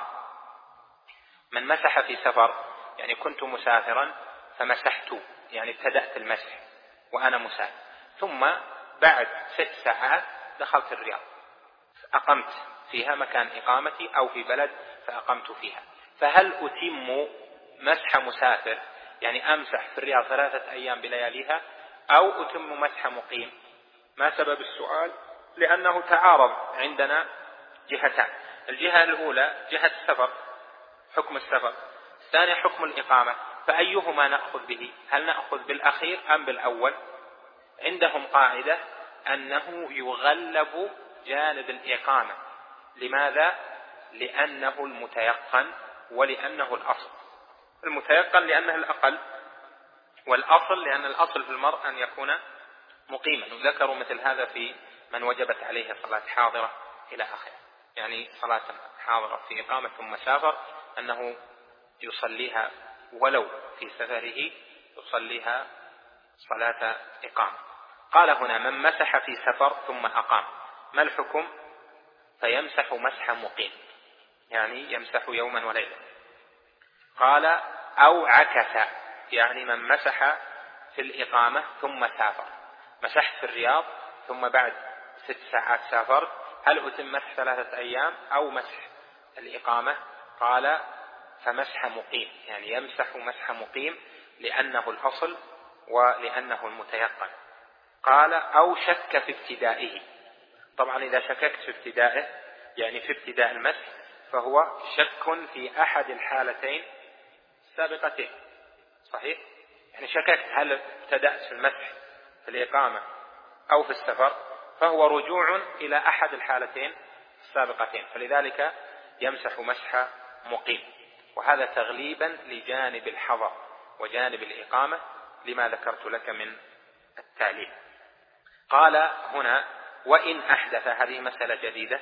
من مسح في سفر يعني كنت مسافرا فمسحت، يعني ابتدأت المسح وأنا مسافر، ثم بعد 6 ساعات دخلت الرياض أقمت فيها مكان إقامتي أو في بلد فأقمت فيها. فهل أتم مسح مسافر يعني أمسح في الرياض 3 أيام بلياليها، أو أتم مسح مقيم؟ ما سبب السؤال؟ لأنه تعارض عندنا جهتان. الجهة الأولى جهة السفر، حكم السفر، الثانية حكم الإقامة، فأيهما نأخذ به؟ هل نأخذ بالأخير أم بالأول؟ عندهم قاعدة أنه يغلب جانب الإقامة. لماذا؟ لأنه المتيقن ولأنه الأصل. المتيقن لأنه الأقل، والأصل لأن الأصل في المرء أن يكون مقيما. وذكروا مثل هذا في من وجبت عليه صلاة حاضرة إلى آخره، يعني صلاة حاضرة في إقامة ثم سافر أنه يصليها ولو في سفره يصليها صلاة إقامة. قال هنا من مسح في سفر ثم أقام، ما الحكم؟ فيمسح مسح مقيم، يعني يمسح يوما وليلة. قال أو عكس، يعني من مسح في الإقامة ثم سافر، مسحت في الرياض ثم بعد 6 ساعات سافرت، هل أتم مسح 3 أيام أو مسح الإقامة؟ قال فمسح مقيم، يعني يمسح مسح مقيم لأنه الأصل ولأنه المتيقن. قال أو شك في ابتدائه. طبعا إذا شككت في ابتدائه يعني في ابتداء المسح فهو شك في أحد الحالتين السابقتين، صحيح؟ يعني شككت هل ابتدأت في المسح في الإقامة أو في السفر، فهو رجوع إلى أحد الحالتين السابقتين، فلذلك يمسح مسح مقيم. وهذا تغليبا لجانب الحضر وجانب الإقامة لما ذكرت لك من التعليل. قال هنا وإن أحدث، هذه مسألة جديدة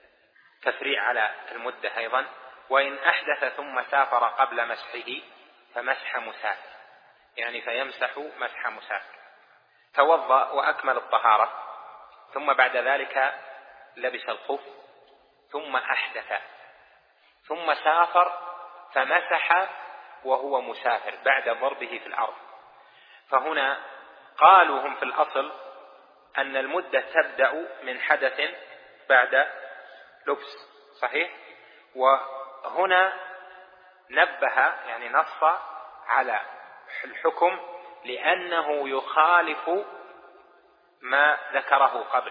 تفريع على المدة أيضا. وإن أحدث ثم سافر قبل مسحه فمسح مسافر، يعني فيمسح مسح مسافر. توضأ وأكمل الطهارة ثم بعد ذلك لبس الخف ثم أحدث ثم سافر فمسح وهو مسافر بعد ضربه في الأرض. فهنا قالوا هم في الأصل أن المدة تبدأ من حدث بعد لبس، صحيح؟ وهنا نبه يعني نص على الحكم لأنه يخالف ما ذكره قبل.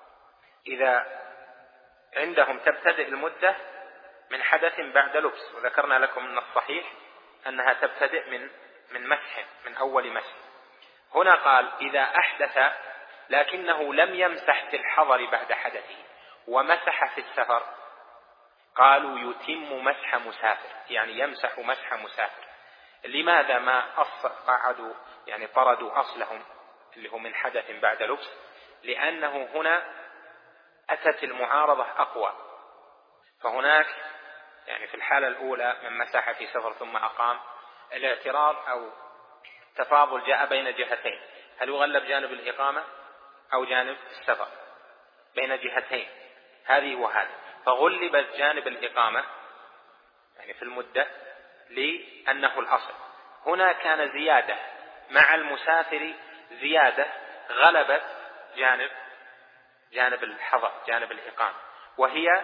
إذا عندهم تبتدئ المدة من حدث بعد لبس، وذكرنا لكم أن الصحيح أنها تبتدئ من من مسح، من أول مسح. هنا قال إذا أحدث لكنه لم يمسح في الحضر بعد حدثه ومسح في السفر، قالوا يتم مسح مسافر، يعني يمسح مسح مسافر. لماذا ما قعدوا يعني طردوا أصلهم اللي هو من حدث بعد لبس؟ لأنه هنا أتت المعارضة أقوى. فهناك يعني في الحالة الأولى من مسح في سفر ثم أقام، الاعتراض أو تفاضل جاء بين جهتين، هل يغلب جانب الإقامة أو جانب السفر؟ بين جهتين هذه وهذه، فغلبت جانب الإقامة يعني في المدة لأنه الأصل. هنا كان زيادة مع المسافر، زيادة غلبت جانب الحضر، جانب الإقامة، وهي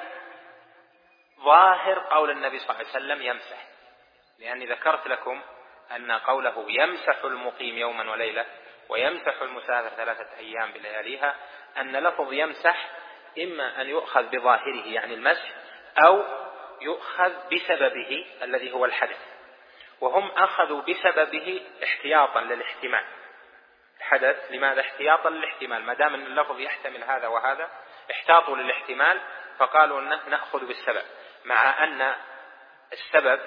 ظاهر قول النبي صلى الله عليه وسلم يمسح. لأني ذكرت لكم أن قوله يمسح المقيم يوما وليلة ويمسح المسافر 3 أيام بلياليها، أن لفظ يمسح إما أن يؤخذ بظاهره يعني المسح، أو يؤخذ بسببه الذي هو الحدث، وهم أخذوا بسببه احتياطا للاحتمال. الحدث لماذا؟ احتياطا للاحتمال، ما دام أن اللفظ يحتمل هذا وهذا احتاطوا للاحتمال، فقالوا أنه نأخذ بالسبب، مع أن السبب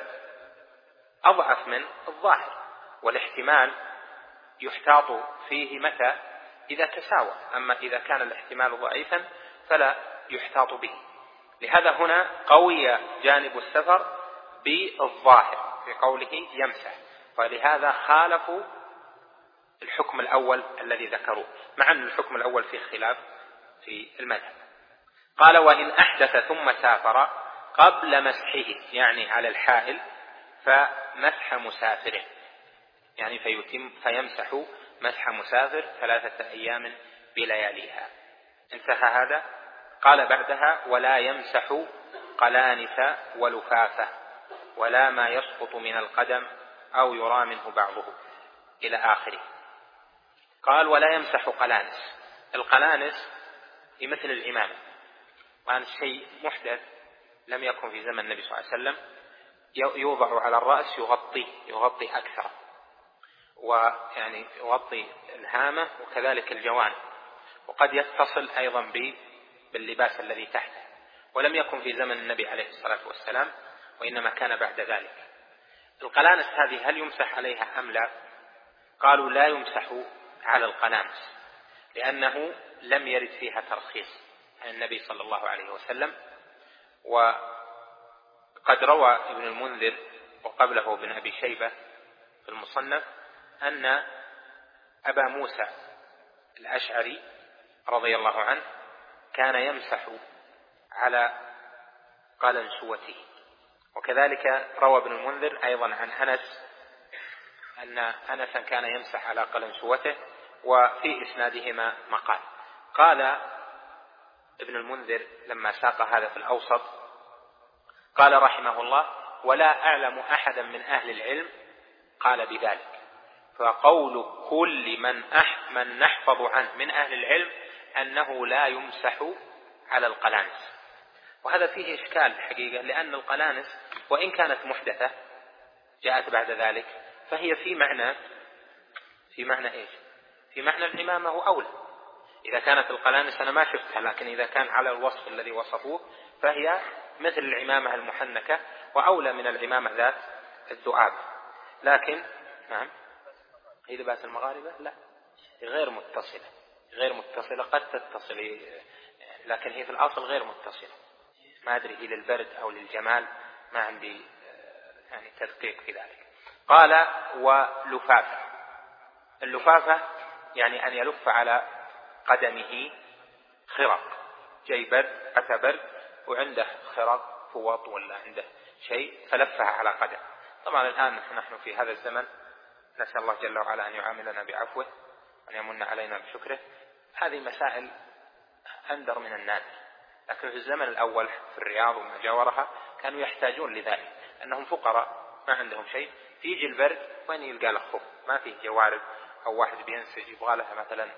أضعف من الظاهر، والاحتمال يحتاط فيه متى؟ إذا تساوى، أما إذا كان الاحتمال ضعيفا فلا يحتاط به. لهذا هنا قوي جانب السفر بالظاهر في قوله يمسح، ولهذا خالفوا الحكم الأول الذي ذكروه، مع أن الحكم الأول فيه خلاف في المذهب. قال وإن أحدث ثم سافر قبل مسحه، يعني على الحائل، فمسح مسافره، يعني فيمسح مسح مسافر 3 أيام بلياليها. انتهى هذا. قال بعدها ولا يمسح قلانس ولفافة ولا ما يسقط من القدم أو يرى منه بعضه إلى آخره. قال ولا يمسح قلانس. القلانس هي مثل العمامة، وأن شيء محدث لم يكن في زمن النبي صلى الله عليه وسلم، يوضع على الرأس يغطي أكثر، ويعني يغطي الهامة وكذلك الجوانب، وقد يتصل أيضا باللباس الذي تحته، ولم يكن في زمن النبي عليه الصلاة والسلام، وإنما كان بعد ذلك. القلانس هذه هل يمسح عليها أم لا؟ قالوا لا يمسح على القلانس، لأنه لم يرد فيها ترخيص عن النبي صلى الله عليه وسلم. وقد روى ابن المنذر وقبله ابن أبي شيبة في المصنف أن أبا موسى الأشعري رضي الله عنه كان يمسح على قلنسوته. وكذلك روى ابن المنذر أيضا عن أنس أن أنسا كان يمسح على قلنسوته، وفي إسنادهما مقال. قال ابن المنذر لما ساق هذا في الأوسط قال رحمه الله ولا أعلم أحدا من أهل العلم قال بذلك، فقول كل من نحفظ عنه من أهل العلم أنه لا يمسح على القلانس. وهذا فيه إشكال حقيقة، لأن القلانس وإن كانت محدثة جاءت بعد ذلك فهي في معنى إيش؟ في معنى العمامة هو أولى. إذا كانت القلانس أنا ما شفتها، لكن إذا كان على الوصف الذي وصفوه فهي مثل العمامة المحنكة وأولى من العمامة ذات الذؤاب. لكن نعم، هي لباس المغاربة لا، غير متصلة، قد تتصل لكن هي في الأصل غير متصلة. ما أدري هي للبرد أو للجمال، ما عندي يعني تدقيق في ذلك. قال ولفافة. اللفافة يعني أن يلف على قدمه خرق، جاي برد أتى برد وعنده خرق فوط ولا عنده شيء فلفها على قدم. طبعا الآن نحن في هذا الزمن نسأل الله جل وعلا أن يعاملنا بعفوه وأن يمن علينا بشكره. هذه مسائل أندر من الناس، لكن في الزمن الأول في الرياض وما جاورها كانوا يحتاجون لذلك، أنهم فقراء ما عندهم شيء، فيجي البرد وين يلقى له خف، ما فيه جوارب، أو واحد بينسج يبغى لها مثلا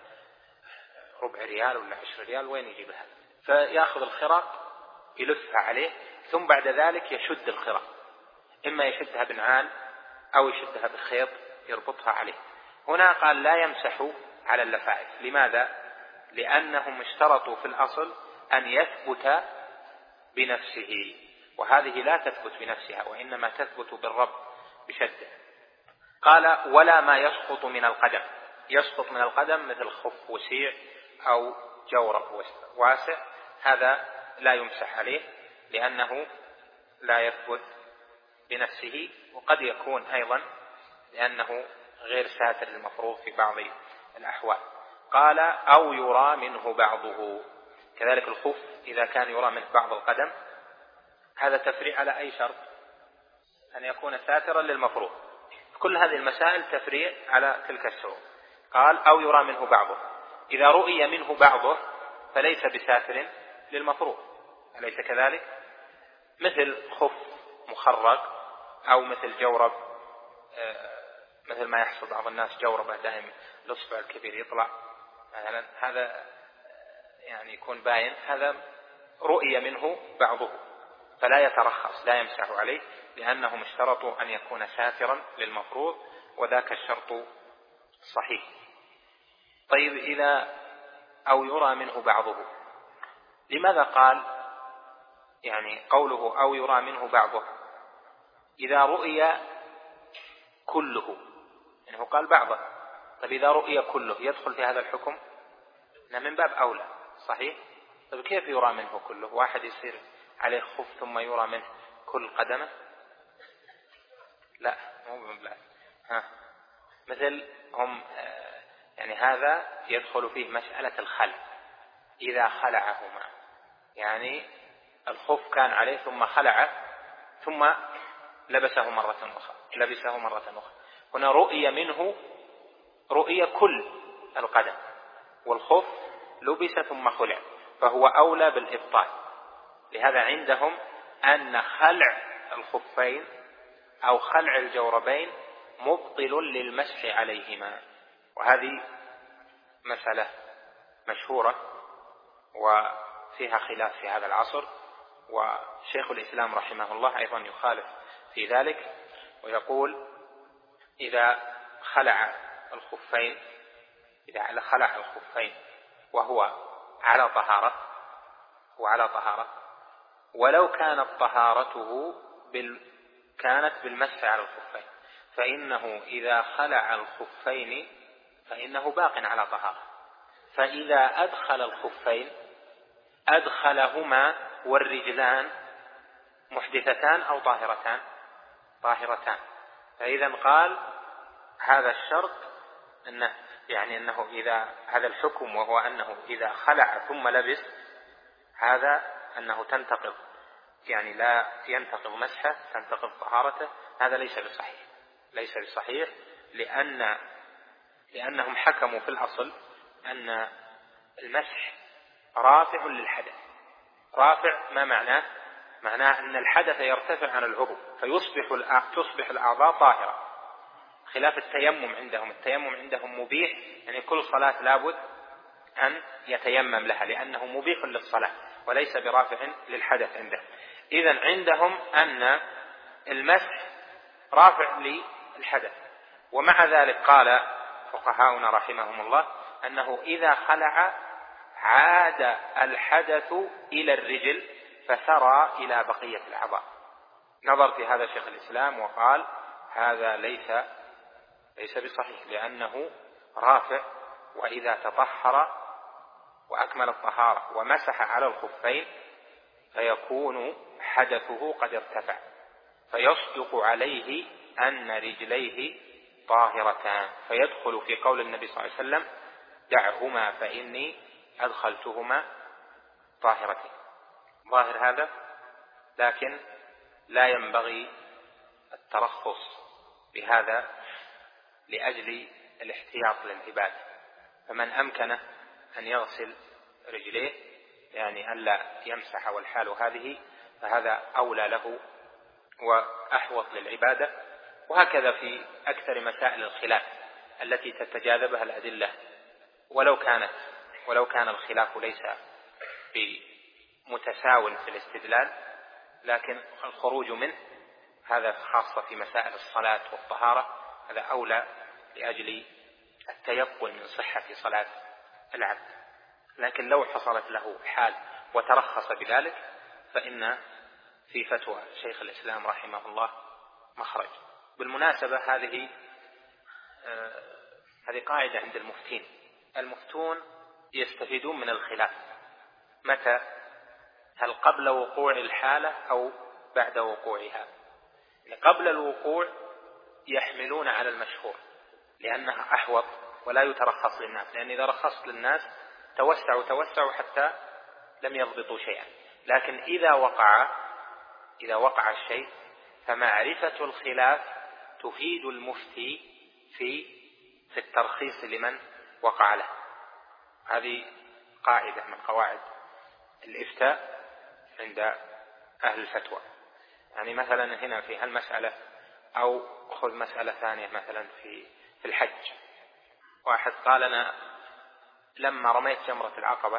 4 ريال ولا 10 ريال، وين يجيب هذا؟ فيأخذ الخرق يلفها عليه، ثم بعد ذلك يشد الخرق، إما يشدها بنعال أو يشدها بخيط يربطها عليه. هنا قال لا يمسح على اللفائف. لماذا؟ لأنهم اشترطوا في الأصل أن يثبت بنفسه، وهذه لا تثبت بنفسها وإنما تثبت بالرب بشده. قال ولا ما يسقط من القدم. يسقط من القدم مثل خف وسيع أو جورب واسع، هذا لا يمسح عليه لأنه لا يثبت بنفسه، وقد يكون أيضا لأنه غير ساتر المفروض في بعض الأحوال. قال أو يرى منه بعضه. كذلك الخف إذا كان يرى منه بعض القدم، هذا تفريع على أي شرط؟ أن يكون ساترا للمفروض. كل هذه المسائل تفريع على تلك الشروط. قال أو يرى منه بعضه. إذا رؤي منه بعضه فليس بساتر للمفروض، أليس كذلك؟ مثل خف مخرق، أو مثل جورب، مثل ما يحصل بعض الناس جوربه دائما الأصبع الكبير يطلع مثلا، هذا يعني يكون باين، هذا رؤي منه بعضه فلا يترخص، لا يمسح عليه، لأنهم اشترطوا أن يكون ساترا للمفروض، وذاك الشرط صحيح. طيب إذا أو يرى منه بعضه، لماذا قال يعني قوله أو يرى منه بعضه؟ إذا رؤي كله، يعني هو قال بعضه، طيب إذا رؤي كله يدخل في هذا الحكم؟ من باب أولى، صحيح؟ طيب كيف يرى منه كله؟ واحد يصير عليه خف ثم يرى منه كل قدمه؟ لا، مو من باب. مثل هم يعني هذا يدخل فيه مسألة الخلع. إذا خلعهما، يعني الخف كان عليه ثم خلعه ثم لبسه مرة أخرى. هنا رؤي منه، رؤي كل القدم، والخف لبس ثم خلع، فهو أولى بالإبطال. لهذا عندهم أن خلع الخفين أو خلع الجوربين مبطل للمسح عليهما، وهذه مسألة مشهورة وفيها خلاف في هذا العصر، وشيخ الإسلام رحمه الله أيضا يخالف في ذلك، ويقول إذا خلع الخفين وهو على طهارة ولو كانت طهارته كانت بالمسح على الخفين، فإنه إذا خلع الخفين فإنه باق على طهارة. فإذا أدخل الخفين أدخلهما والرجلان محدثتان أو طاهرتان. فإذا قال هذا الشرط أنه إذا هذا الحكم، وهو أنه إذا خلع ثم لبس، هذا أنه تنتقض، يعني لا ينتقض مسحه، تنتقض طهارته، هذا ليس بصحيح لأنهم حكموا في الأصل أن المسح رافع للحدث. رافع ما معناه أن الحدث يرتفع عن العضو فتصبح الأعضاء طاهرة، خلاف التيمم عندهم. التيمم عندهم مبيح، يعني كل صلاة لابد أن يتيمم لها لأنه مبيح للصلاة وليس برافع للحدث عندهم. إذن عندهم أن المسح رافع للحدث، ومع ذلك قال فقهاؤنا رحمهم الله أنه إذا خلع عاد الحدث إلى الرجل فسرى إلى بقية الأعضاء. نظر في هذا شيخ الإسلام وقال هذا ليس بصحيح، لأنه رافع، وإذا تطهر وأكمل الطهارة ومسح على الخفين فيكون حدثه قد ارتفع، فيصدق عليه أن رجليه طاهرتان، فيدخل في قول النبي صلى الله عليه وسلم دعهما فإني أدخلتهما طاهرتين. ظاهر هذا، لكن لا ينبغي الترخص بهذا لأجل الاحتياط للعبادة. فمن أمكنه أن يغسل رجليه، يعني ألا يمسح والحال هذه، فهذا أولى له وأحوط للعبادة. وهكذا في أكثر مسائل الخلاف التي تتجاذبها الأدلة، ولو كان الخلاف ليس بمتساو في الاستدلال، لكن الخروج منه هذا خاصة في مسائل الصلاة والطهارة، هذا أولى لأجل التيقن من صحة صلاة العبد. لكن لو حصلت له حال وترخص بذلك فإن في فتوى شيخ الإسلام رحمه الله مخرج. بالمناسبة هذه قاعدة عند المفتين. المفتون يستفيدون من الخلاف متى، هل قبل وقوع الحالة أو بعد وقوعها؟ قبل الوقوع يحملون على المشهور لأنها أحوط ولا يترخص للناس، لأن إذا رخصت للناس توسعوا حتى لم يضبطوا شيئا. لكن إذا وقع الشيء فمعرفة الخلاف تفيد المفتي في الترخيص لمن وقع له. هذه قاعدة من قواعد الإفتاء عند أهل الفتوى. يعني مثلا هنا في هالمسألة، أو خذ مسألة ثانية مثلا في الحج. واحد قال أنا لما رميت جمرة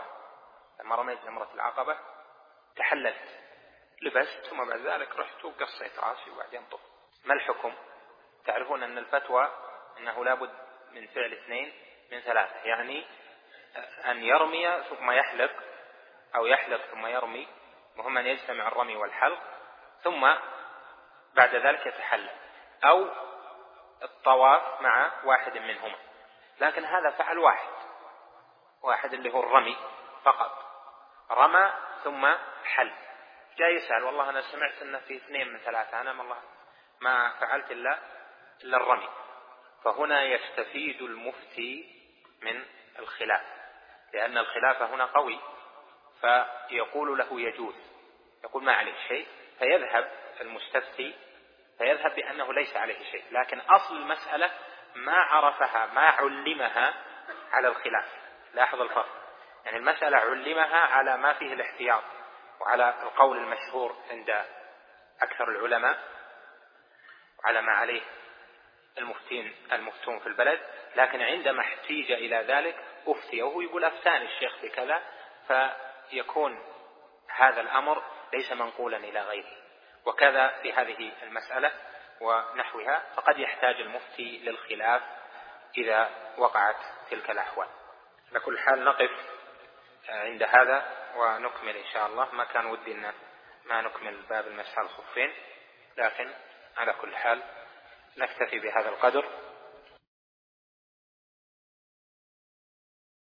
العقبة تحللت، لبست، ثم بعد ذلك رحت وقصيت راسي وبعدين طفت. ما الحكم؟ تعرفون أن الفتوى أنه لابد من فعل 2 من 3، يعني أن يرمي ثم يحلق، أو يحلق ثم يرمي، مهم أن يجتمع الرمي والحلق، ثم بعد ذلك يتحلل، أو الطواف مع واحد منهما. لكن هذا فعل واحد اللي هو الرمي فقط، رمى ثم حل. جاي يسأل والله أنا سمعت أن في 2 من 3، أنا والله ما فعلت إلا الرمي. فهنا يستفيد المفتي من الخلاف، لأن الخلاف هنا قوي، فيقول له يجوز، يقول ما عليه شيء، فيذهب المستفتي فيذهب بأنه ليس عليه شيء. لكن أصل المسألة ما عرفها، ما علمها على الخلاف. لاحظ الفرق، يعني المسألة علمها على ما فيه الاحتياط وعلى القول المشهور عند أكثر العلماء، وعلى ما عليه المفتون في البلد. لكن عندما احتيج إلى ذلك أفتي، وهو يقول أفتاني الشيخ بكذا، فيكون هذا الأمر ليس منقولا إلى غيره. وكذا في هذه المسألة ونحوها، فقد يحتاج المفتي للخلاف إذا وقعت تلك الأحوال. على كل حال نقف عند هذا ونكمل إن شاء الله. ما كان ودي أن ما نكمل باب المسح على الخفين، لكن على كل حال نكتفي بهذا القدر.